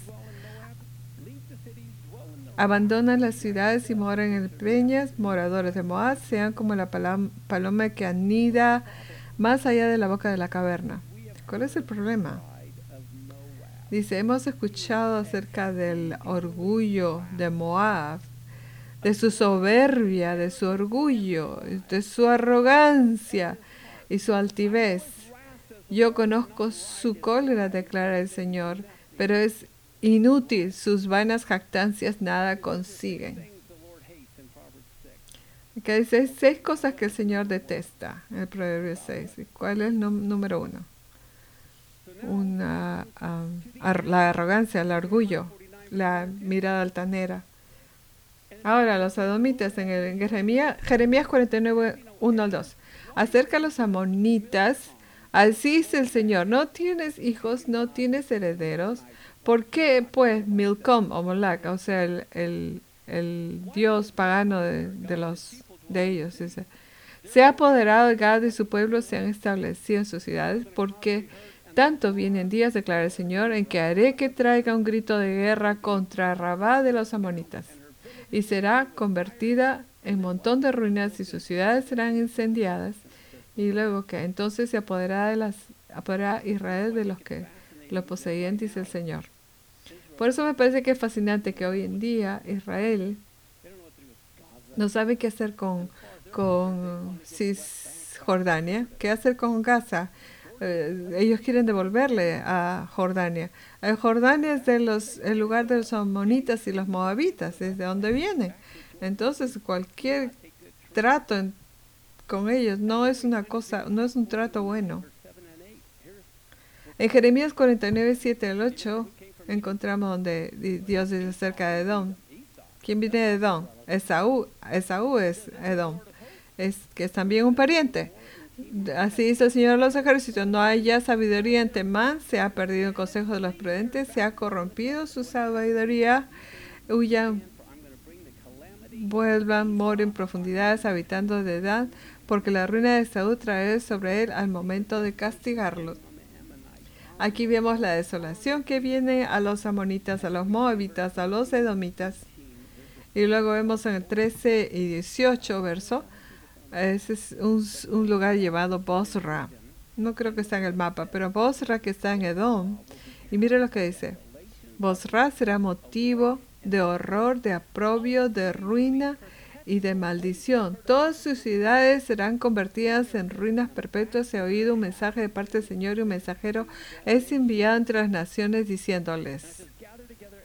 Abandonan las ciudades y moran en peñas. Moradores de Moab sean como la paloma que anida más allá de la boca de la caverna. ¿Cuál es el problema? Dice, hemos escuchado acerca del orgullo de Moab, de su soberbia, de su orgullo, de su arrogancia y su altivez. Yo conozco su cólera, declara el Señor, pero es inútil, sus vanas jactancias nada consiguen. Que dice 6 cosas que el Señor detesta en el Proverbio 6. ¿Cuál es el número 1? La arrogancia, el orgullo, la mirada altanera. Ahora, los edomitas en Jeremías 49, 1 al 2. Acerca de los amonitas, así dice el Señor, no tienes hijos, no tienes herederos. ¿Por qué, pues, Milcom o Moloch, o sea, el dios pagano de ellos, dice, se ha apoderado de Gad y su pueblo se han establecido en sus ciudades? Porque tanto vienen días, declara el Señor, en que haré que traiga un grito de guerra contra Rabá de los amonitas, y será convertida en montón de ruinas y sus ciudades serán incendiadas. Y luego que entonces se apoderará Israel de los que lo poseían, dice el Señor. Por eso me parece que es fascinante que hoy en día Israel no sabe qué hacer con Cisjordania, qué hacer con Gaza. Ellos quieren devolverle a Jordania. Jordania es el lugar de los amonitas y los moabitas, es de donde vienen. Entonces cualquier trato con ellos no es un trato bueno. En Jeremías 49, 7 al 8 encontramos donde Dios dice acerca de Edom. ¿Quién viene de Edom? Esaú es Edom, que es también un pariente. Así dice el Señor de los ejércitos, no hay ya sabiduría en Temán, se ha perdido el consejo de los prudentes, se ha corrompido su sabiduría, huyan, vuelvan, moren en profundidades, habitando de edad, porque la ruina de Esaú traeré sobre él al momento de castigarlo. Aquí vemos la desolación que viene a los amonitas, a los moabitas, a los edomitas. Y luego vemos en el 13 y 18 verso, ese es un lugar llamado Bosra. No creo que está en el mapa, pero Bosra que está en Edom. Y mire lo que dice. Bosra será motivo de horror, de aprobio, de ruina y de maldición. Todas sus ciudades serán convertidas en ruinas perpetuas. Se ha oído un mensaje de parte del Señor y un mensajero es enviado entre las naciones diciéndoles.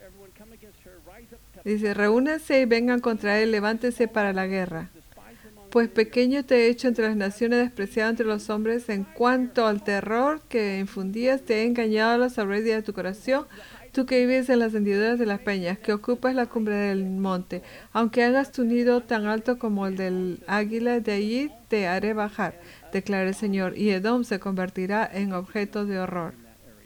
Dice, reúnanse y vengan contra él, levántense para la guerra. Pues pequeño te he hecho entre las naciones, despreciado entre los hombres. En cuanto al terror que infundías, te he engañado a la sabiduría de tu corazón. Tú que vives en las hendiduras de las peñas, que ocupas la cumbre del monte. Aunque hagas tu nido tan alto como el del águila, de allí te haré bajar, declara el Señor. Y Edom se convertirá en objeto de horror.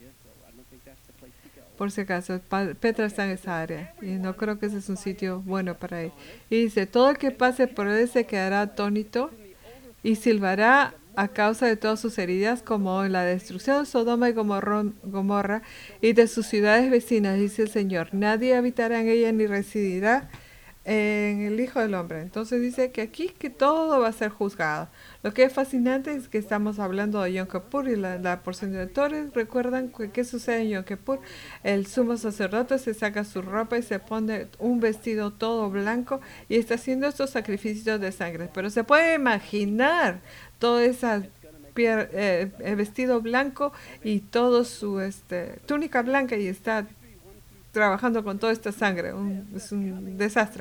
Por si acaso, Petra está en esa área y no creo que ese es un sitio bueno para él. Y dice, todo el que pase por él se quedará atónito y silbará a causa de todas sus heridas, como en la destrucción de Sodoma y Gomorra y de sus ciudades vecinas, dice el Señor. Nadie habitará en ella ni residirá en el Hijo del Hombre. Entonces dice que aquí que todo va a ser juzgado. Lo que es fascinante es que estamos hablando de Yom Kippur y la porción de lectores. Recuerdan qué sucede en Yom Kippur. El sumo sacerdote se saca su ropa y se pone un vestido todo blanco y está haciendo estos sacrificios de sangre. Pero se puede imaginar toda esa vestido blanco y todo su túnica blanca y está trabajando con toda esta sangre. Es un desastre.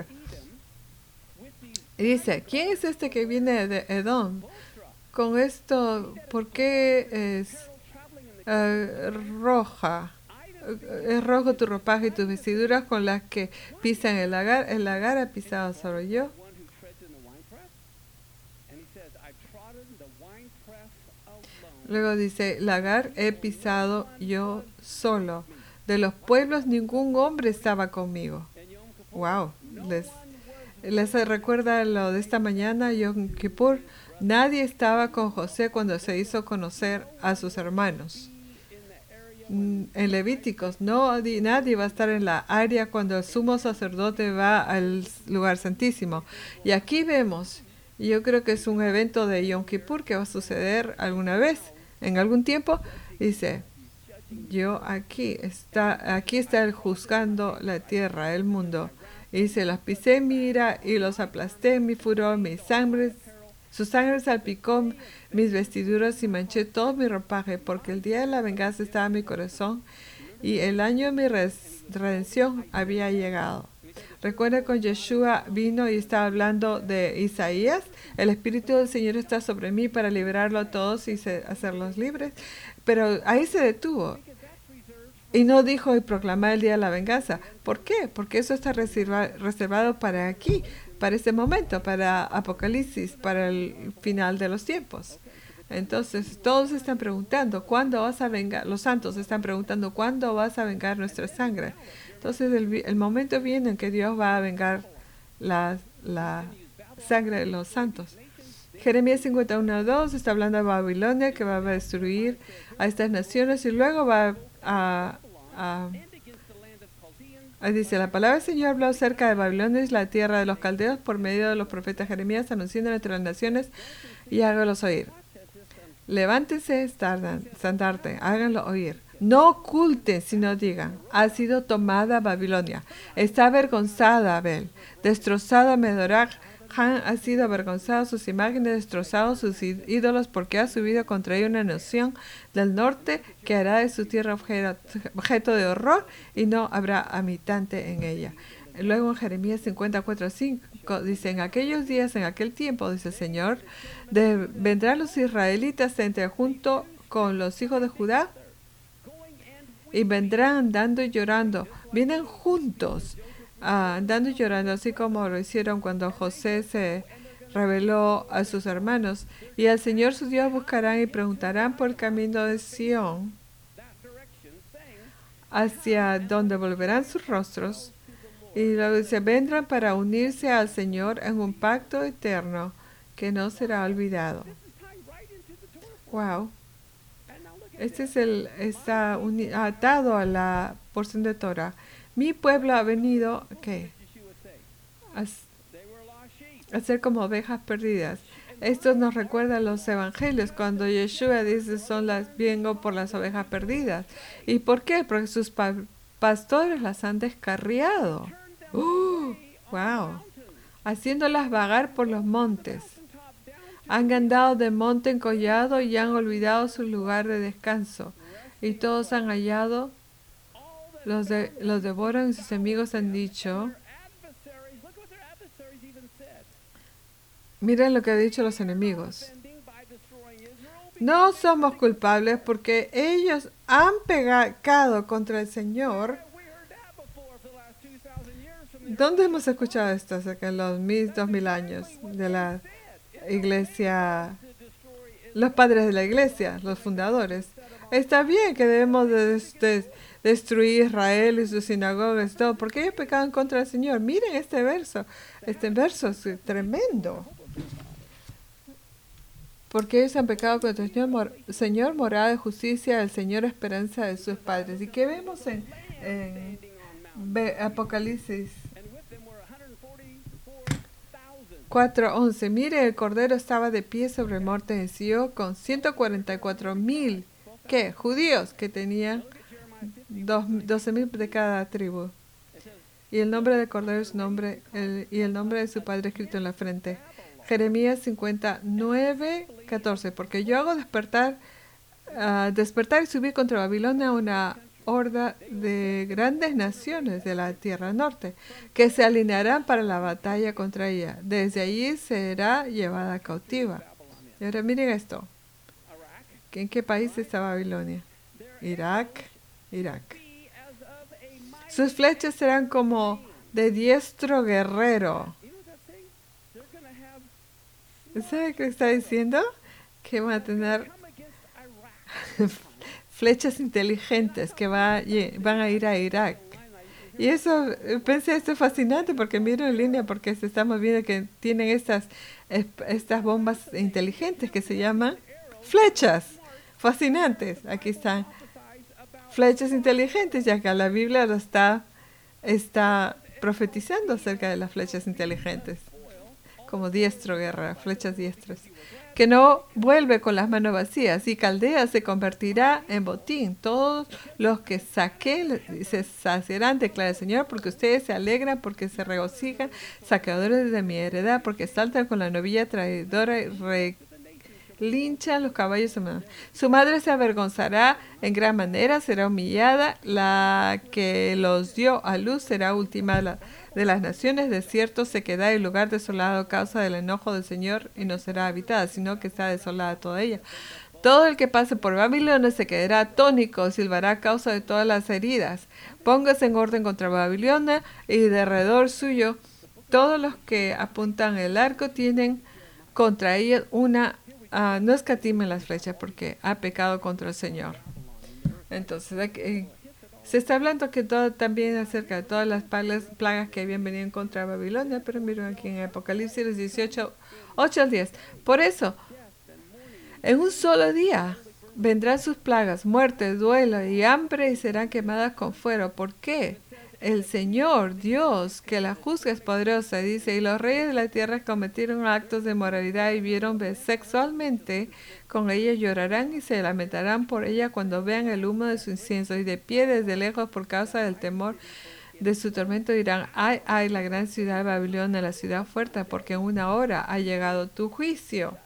Y dice, ¿quién es este que viene de Edom? Con esto, ¿por qué es roja? Es rojo tu ropaje y tus vestiduras con las que pisan el lagar. El lagar ha pisado sobre yo. Luego dice, lagar he pisado yo solo. De los pueblos ningún hombre estaba conmigo. Wow, les recuerda lo de esta mañana, Yom Kippur. Nadie estaba con José cuando se hizo conocer a sus hermanos. En Levíticos, nadie va a estar en la área cuando el sumo sacerdote va al lugar santísimo. Y aquí vemos, yo creo que es un evento de Yom Kippur que va a suceder alguna vez, en algún tiempo. Dice, aquí está él juzgando la tierra, el mundo. Y dice, los pisé en mi ira y los aplasté en mi furor, su sangre salpicó mis vestiduras y manché todo mi ropaje, porque el día de la venganza estaba en mi corazón y el año de mi redención había llegado. Recuerda cuando Yeshua vino y estaba hablando de Isaías, el Espíritu del Señor está sobre mí para liberarlo a todos y hacerlos libres, pero ahí se detuvo. Y no dijo y proclamar el día de la venganza. ¿Por qué? Porque eso está reservado para aquí, para este momento, para Apocalipsis, para el final de los tiempos. Entonces, todos están preguntando, ¿cuándo vas a vengar? Los santos están preguntando, ¿cuándo vas a vengar nuestra sangre? Entonces, el momento viene en que Dios va a vengar la sangre de los santos. Jeremías 51:2 está hablando de Babilonia, que va a destruir a estas naciones y luego va dice, la palabra del Señor habló acerca de Babilonia, la tierra de los caldeos, por medio de los profetas Jeremías, anunciando entre las naciones, y hágalos oír. Levántense, estandarte, háganlo oír. No oculten, sino digan, ha sido tomada Babilonia. Está avergonzada Abel, destrozada Medoraj. Han ha sido avergonzado, sus imágenes, destrozados sus ídolos, porque ha subido contra ella una nación del norte que hará de su tierra objeto de horror y no habrá habitante en ella. Luego en Jeremías 54:5 dice, en aquellos días, en aquel tiempo, dice el Señor, vendrán los israelitas junto con los hijos de Judá y vendrán andando y llorando. Vienen juntos. Andando y llorando, así como lo hicieron cuando José se reveló a sus hermanos. Y al Señor su Dios buscarán y preguntarán por el camino de Sión, hacia donde volverán sus rostros. Y luego dice, vendrán para unirse al Señor en un pacto eterno que no será olvidado. Wow. Está atado a la porción de Torah. Mi pueblo ha venido, ¿qué? A ser como ovejas perdidas. Esto nos recuerda a los evangelios, cuando Yeshua dice, vengo por las ovejas perdidas. ¿Y por qué? Porque sus pastores las han descarriado. ¡Wow! Haciéndolas vagar por los montes. Han andado de monte en collado y han olvidado su lugar de descanso. Y todos han hallado, los devoran y sus enemigos han dicho, Miren lo que han dicho los enemigos. No somos culpables porque ellos han pecado contra el Señor. ¿Dónde hemos escuchado esto acerca de los 2000 años de la iglesia, los padres de la iglesia, los fundadores? Está bien que debemos destruir Israel y sus sinagogas y todo, porque ellos pecaban contra el Señor. Miren este verso es tremendo. Porque ellos han pecado contra el Señor, morada de justicia, el Señor esperanza de sus padres. ¿Y qué vemos en Apocalipsis 4:11? Mire, el Cordero estaba de pie sobre el monte de Sion con 144,000, ¿qué? Judíos que tenían 12,000 de cada tribu. Y el nombre del Cordero es nombre, y el nombre de su padre escrito en la frente. Jeremías 59:14. Porque yo hago despertar y subir contra Babilonia una horda de grandes naciones de la tierra norte, que se alinearán para la batalla contra ella. Desde allí será llevada cautiva. Y ahora miren esto. ¿En qué país está Babilonia? Irak. Sus flechas serán como de diestro guerrero. ¿Sabe qué está diciendo? Que van a tener flechas inteligentes que van a ir a Irak. Y eso, pensé, esto es fascinante porque miro en línea porque estamos viendo que tienen estas bombas inteligentes que se llaman flechas. Fascinantes. Aquí están flechas inteligentes, ya que la Biblia lo está profetizando acerca de las flechas inteligentes. Como diestro guerra, flechas diestras, que no vuelve con las manos vacías, y Caldea se convertirá en botín. Todos los que saqué se saciarán, declara el Señor, porque ustedes se alegran, porque se regocijan, saqueadores de mi heredad, porque saltan con la novilla traidora y linchan los caballos humanos. Su madre se avergonzará en gran manera, será humillada, la que los dio a luz será última de las naciones. Desierto se queda el lugar desolado a causa del enojo del Señor, y no será habitada, sino que está desolada toda ella. Todo el que pase por Babilonia se quedará atónico, silbará a causa de todas las heridas. Póngase en orden contra Babilonia y de alrededor suyo. Todos los que apuntan el arco tienen contra ella no escatimen las flechas, porque ha pecado contra el Señor. Entonces, se está hablando que también acerca de todas las plagas que habían venido contra Babilonia, pero miren aquí en Apocalipsis 18, 8 al 10. Por eso, en un solo día vendrán sus plagas, muerte, duelo y hambre, y serán quemadas con fuego. ¿Por qué? El Señor, Dios, que la juzga es poderosa, dice, y los reyes de la tierra cometieron actos de moralidad y vieron sexualmente con ella, llorarán y se lamentarán por ella cuando vean el humo de su incienso, y de pie desde lejos por causa del temor de su tormento dirán, ay, ay, la gran ciudad de Babilonia, la ciudad fuerte, porque en una hora ha llegado tu juicio.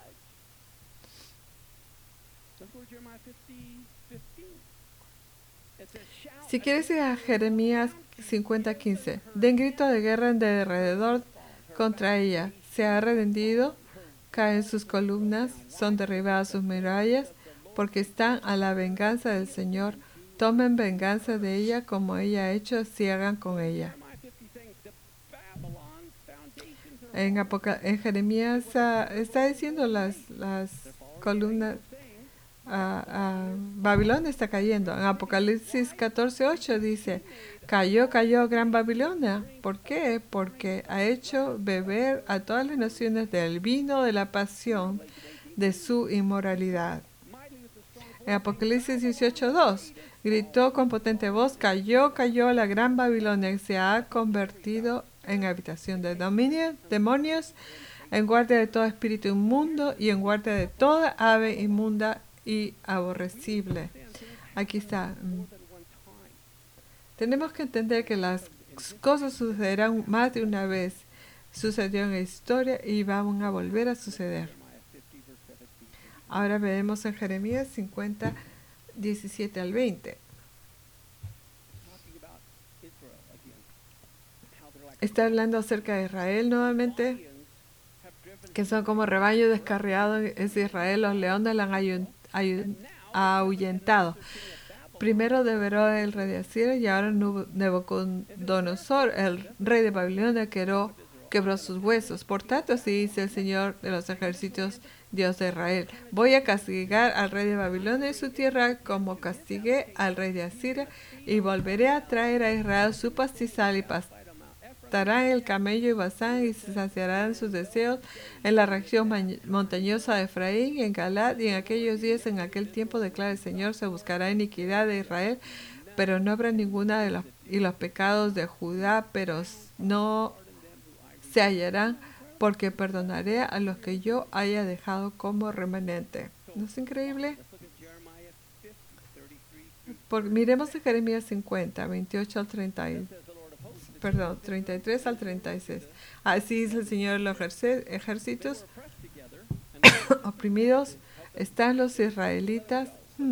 Si quieres ir a Jeremías 50:15, den grito de guerra en derredor contra ella. Se ha rendido, caen sus columnas, son derribadas sus murallas, porque están a la venganza del Señor. Tomen venganza de ella como ella ha hecho, si hagan con ella. En Jeremías está diciendo las columnas. Babilonia está cayendo. En Apocalipsis 14:8 dice, cayó gran Babilonia. ¿Por qué? Porque ha hecho beber a todas las naciones del vino de la pasión de su inmoralidad. En Apocalipsis 18:2 gritó con potente voz, cayó la gran Babilonia, que se ha convertido en habitación de demonios, en guardia de todo espíritu inmundo y en guardia de toda ave inmunda y aborrecible. Aquí está. Tenemos que entender que las cosas sucederán más de una vez. Sucedió en la historia y van a volver a suceder. Ahora veremos en Jeremías 50, 17 al 20. Está hablando acerca de Israel nuevamente. que son como rebaño descarriado, es Israel, los leones la han ahuyentado. Primero devoró el rey de Asiria y ahora Nabucodonosor, el rey de Babilonia, quebró sus huesos. Por tanto, así dice el Señor de los ejércitos, Dios de Israel: voy a castigar al rey de Babilonia y su tierra como castigué al rey de Asiria, y volveré a traer a Israel su pastizal, y pastarán el camello y Basán, y se saciarán sus deseos en la región montañosa de Efraín, en Galad, y en aquellos días, en aquel tiempo, declara el Señor, se buscará iniquidad de Israel, pero no habrá ninguna y los pecados de Judá, pero no se hallarán, porque perdonaré a los que yo haya dejado como remanente. ¿No es increíble? Miremos a Jeremías 50, 28 al 33 al 36. Así dice el Señor de los ejércitos: oprimidos están los israelitas,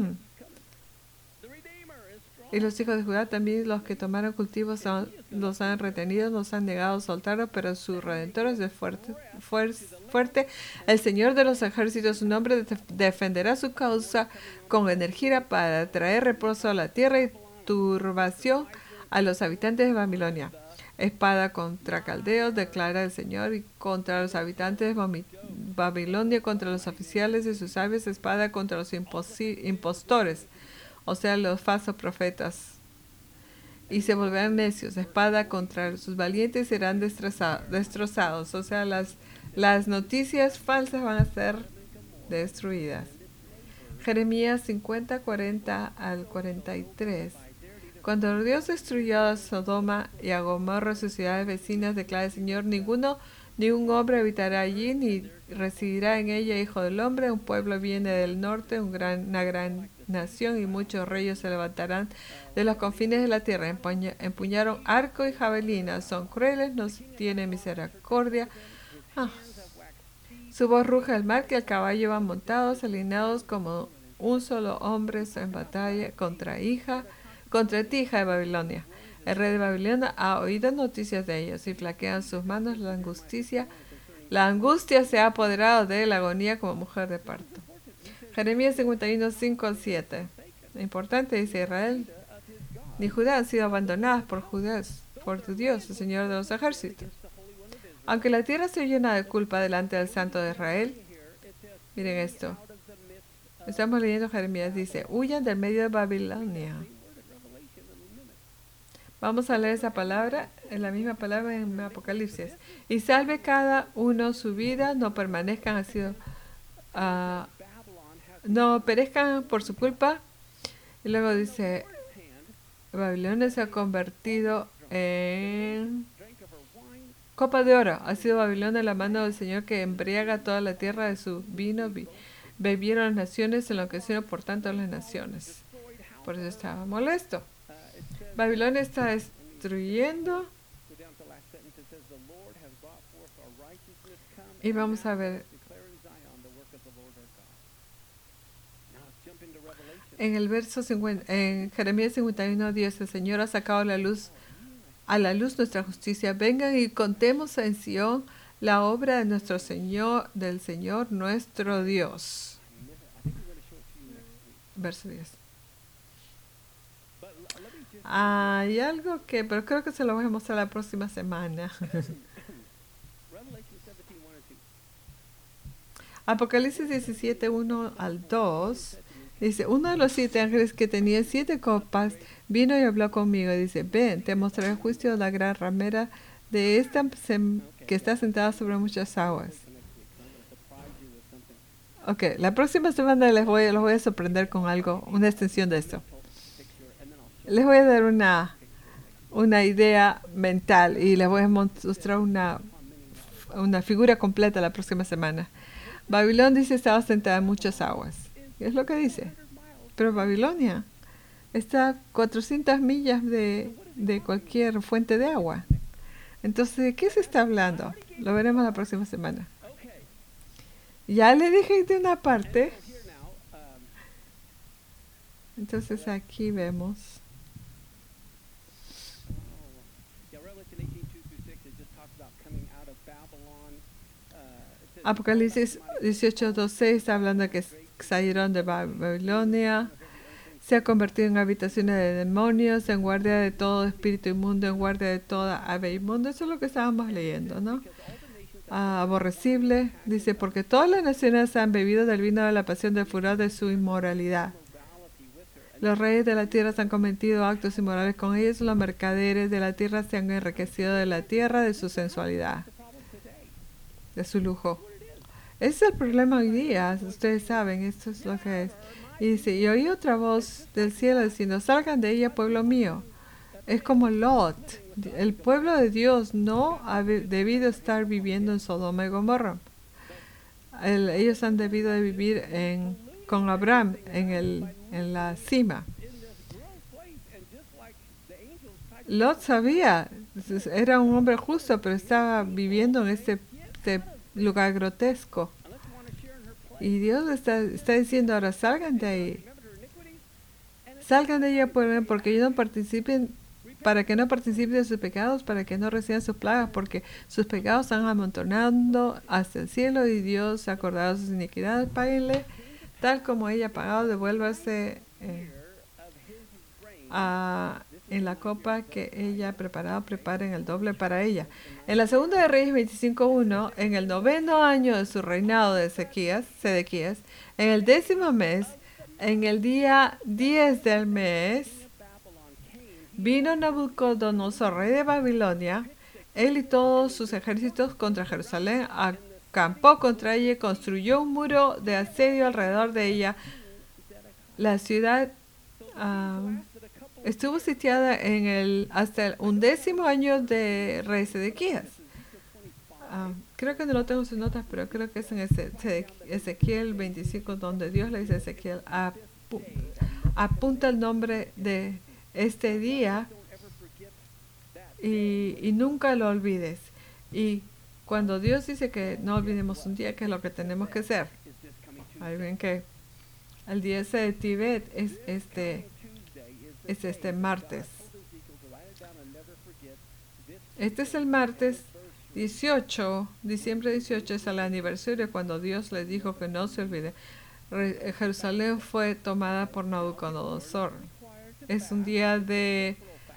y los hijos de Judá también, los que tomaron cultivos los han retenido, nos han negado a soltarlo, pero su Redentor es fuerte. El Señor de los ejércitos, su nombre, defenderá su causa con energía para traer reposo a la tierra y turbación a los habitantes de Babilonia. Espada contra caldeos, declara el Señor, y contra los habitantes de Babilonia, contra los oficiales y sus sabios, espada contra los impostores, o sea, los falsos profetas, y se volverán necios. Espada contra sus valientes, serán destrozados, o sea, las noticias falsas van a ser destruidas. Jeremías 50, 40 al 43. Cuando Dios destruyó a Sodoma y a Gomorra, sus ciudades vecinas, declara el Señor: ni un hombre habitará allí, ni residirá en ella hijo del hombre. Un pueblo viene del norte, una gran nación, y muchos reyes se levantarán de los confines de la tierra. Empuñaron arco y javelina, son crueles, no tienen misericordia. Su voz ruge al mar, que el caballo van montados, alineados como un solo hombre en batalla contra ti, hija de Babilonia. El rey de Babilonia ha oído noticias de ellos, y flaquean sus manos. La angustia se ha apoderado de él, la agonía como mujer de parto. Jeremías 51, 5 al 7. Importante, dice: Israel ni Judá han sido abandonadas por tu Dios, el Señor de los ejércitos. Aunque la tierra se llena de culpa delante del Santo de Israel, miren esto. Estamos leyendo Jeremías, dice: huyan del medio de Babilonia. Vamos a leer esa palabra, es la misma palabra en Apocalipsis. Y salve cada uno su vida, no permanezcan no perezcan por su culpa. Y luego dice: Babilonia se ha convertido en copa de oro. Ha sido Babilonia la mano del Señor, que embriaga toda la tierra de su vino. Bebieron las naciones, enloquecieron por tanto las naciones. Por eso estaba molesto. Babilonia está destruyendo. Y vamos a ver. En el verso 50, en Jeremías 51, 10, el Señor ha sacado a la luz nuestra justicia. Vengan y contemos en Sion la obra de nuestro Señor, del Señor nuestro Dios. Verso 10. Hay algo pero creo que se lo voy a mostrar la próxima semana. Apocalipsis 17, 1 al 2. Dice: uno de los 7 ángeles, que tenía 7 copas, vino y habló conmigo. Dice: ven, te mostraré el juicio de la gran ramera de esta que está sentada sobre muchas aguas. Ok, la próxima semana los voy a sorprender con algo, una extensión de esto. Les voy a dar una idea mental y les voy a mostrar una figura completa la próxima semana. Babilonia, dice, estaba sentada en muchas aguas. Es lo que dice. Pero Babilonia está a 400 millas de cualquier fuente de agua. Entonces, ¿de qué se está hablando? Lo veremos la próxima semana. Ya le dije de una parte. Entonces aquí vemos. Apocalipsis 18:12 está hablando de que salieron de Babilonia, se ha convertido en habitaciones de demonios, en guardia de todo espíritu inmundo, en guardia de toda ave inmunda. Eso es lo que estábamos leyendo, ¿no? Aborrecible, dice, porque todas las naciones han bebido del vino de la pasión del furor de su inmoralidad. Los reyes de la tierra se han cometido actos inmorales con ellos, los mercaderes de la tierra se han enriquecido de la tierra, de su sensualidad, de su lujo. Ese es el problema hoy día, ustedes saben, esto es lo que es. Y dice, y oí otra voz del cielo diciendo, salgan de ella, pueblo mío. Es como Lot. El pueblo de Dios no ha debido estar viviendo en Sodoma y Gomorra. Ellos han debido de vivir con Abraham en la cima. Lot sabía, era un hombre justo, pero estaba viviendo en este lugar grotesco. Y Dios está diciendo ahora, salgan de ahí. Salgan de ella porque ellos no participen, para que no participen de sus pecados, para que no reciban sus plagas, porque sus pecados están amontonando hasta el cielo y Dios ha acordado sus iniquidades. Páguenle, tal como ella ha pagado, devuélvase en la copa que ella ha preparado, preparen el doble para ella. En la segunda de Reyes 25:1, en el 9º año de su reinado de Sedequías, en el 10º mes, en el día 10 del mes, vino Nabucodonosor, rey de Babilonia, él y todos sus ejércitos contra Jerusalén, acampó contra ella y construyó un muro de asedio alrededor de ella. La ciudad estuvo sitiada hasta el 11º año de rey Sedequías. Creo que no lo tengo en sus notas, pero creo que es en Ezequiel 25, donde Dios le dice a Ezequiel, apunta el nombre de este día y nunca lo olvides. Y cuando Dios dice que no olvidemos un día, ¿qué es lo que tenemos que hacer? Ahí ven que el día ese de Tibet es este martes. Este es el martes 18, diciembre 18, es el aniversario cuando Dios les dijo que no se olvide. Jerusalén fue tomada por Nabucodonosor. Es un día de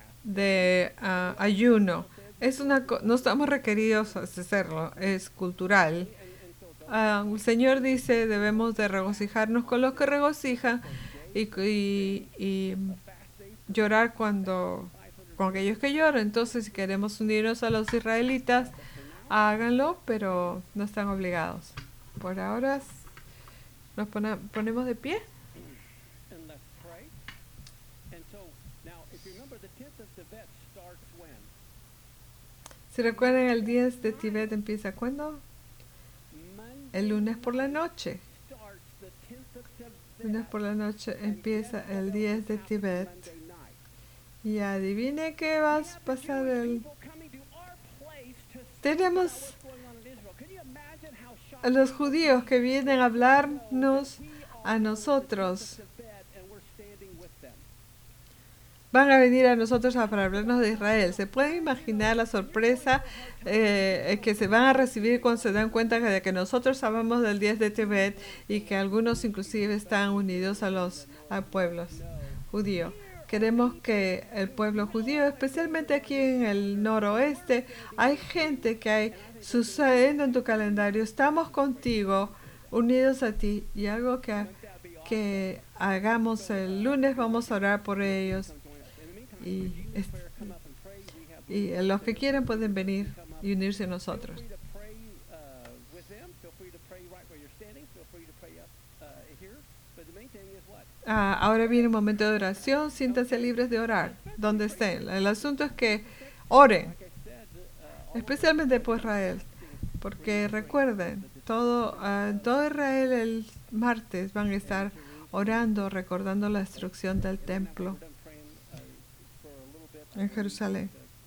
ayuno. No estamos requeridos a hacerlo, es cultural. El Señor dice, debemos de regocijarnos con los que regocijan y llorar con aquellos que lloran. Entonces, si queremos unirnos a los israelitas, háganlo, pero no están obligados. Por ahora nos ponemos de pie. ¿Se recuerdan el 10 de Tibet empieza cuándo? El lunes por la noche. Lunes por la noche empieza el 10 de Tibet. Y adivine qué va a pasar. Tenemos a los judíos que vienen a hablarnos a nosotros. Van a venir a nosotros para hablarnos de Israel. ¿Se puede imaginar la sorpresa que se van a recibir cuando se dan cuenta de que nosotros hablamos del 10 de Tibet y que algunos inclusive están unidos a pueblos judíos? Queremos que el pueblo judío, especialmente aquí en el noroeste, hay gente que hay sucediendo en tu calendario. Estamos contigo, unidos a ti, y algo que hagamos el lunes, vamos a orar por ellos. Y los que quieran pueden venir y unirse a nosotros. Ahora viene un momento de oración. Siéntanse libres de orar donde estén. El asunto es que oren, especialmente por Israel, porque recuerden, todo Israel el martes van a estar orando, recordando la destrucción del templo en Jerusalén.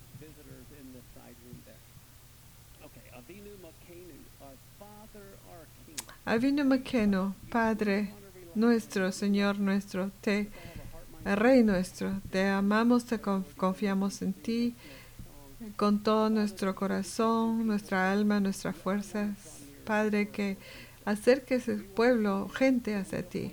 Avinu Malkeinu, Padre nuestro, Señor nuestro, Rey nuestro, te amamos, te confiamos en ti con todo nuestro corazón, nuestra alma, nuestras fuerzas. Padre, que acerques el pueblo, gente hacia ti.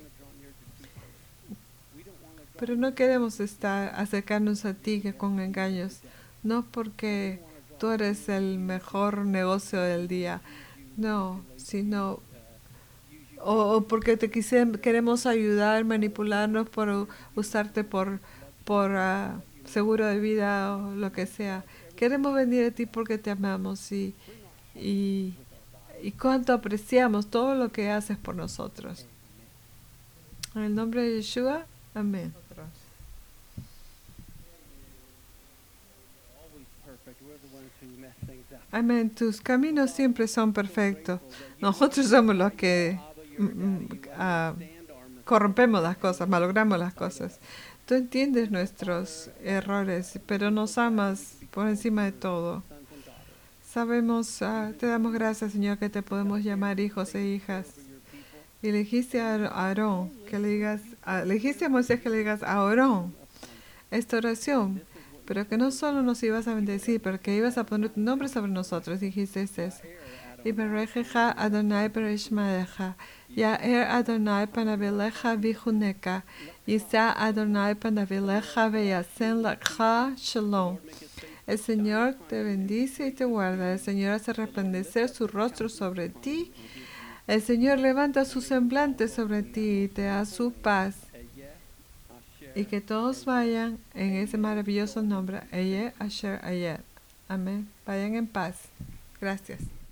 Pero no queremos acercarnos a ti con engaños, no porque tú eres el mejor negocio del día, no, sino o porque queremos ayudar, manipularnos por usarte por seguro de vida o lo que sea. Queremos venir a ti porque te amamos y cuánto apreciamos todo lo que haces por nosotros. En el nombre de Yeshua, amén. Amén. Tus caminos siempre son perfectos. Nosotros somos los que corrompemos las cosas, malogramos las cosas. Tú entiendes nuestros errores, pero nos amas por encima de todo. Sabemos, te damos gracias, Señor, que te podemos llamar hijos e hijas. Y le dijiste a Aarón que le digas, le dijiste a Moisés que le digas a Aarón esta oración, pero que no solo nos ibas a bendecir, pero que ibas a poner tu nombre sobre nosotros. Dijiste eso. Iberejeja Adonai bereshmaecha, Yaer Adonai panavelecha vichuneka, Yisa Adonai panavelecha veyasen lakha shalom. El Señor te bendice y te guarda. El Señor hace resplandecer su rostro sobre ti. El Señor levanta su semblante sobre ti y te da su paz. Y que todos vayan en ese maravilloso nombre. Ayer, Asher, Ayer. Amén. Vayan en paz. Gracias.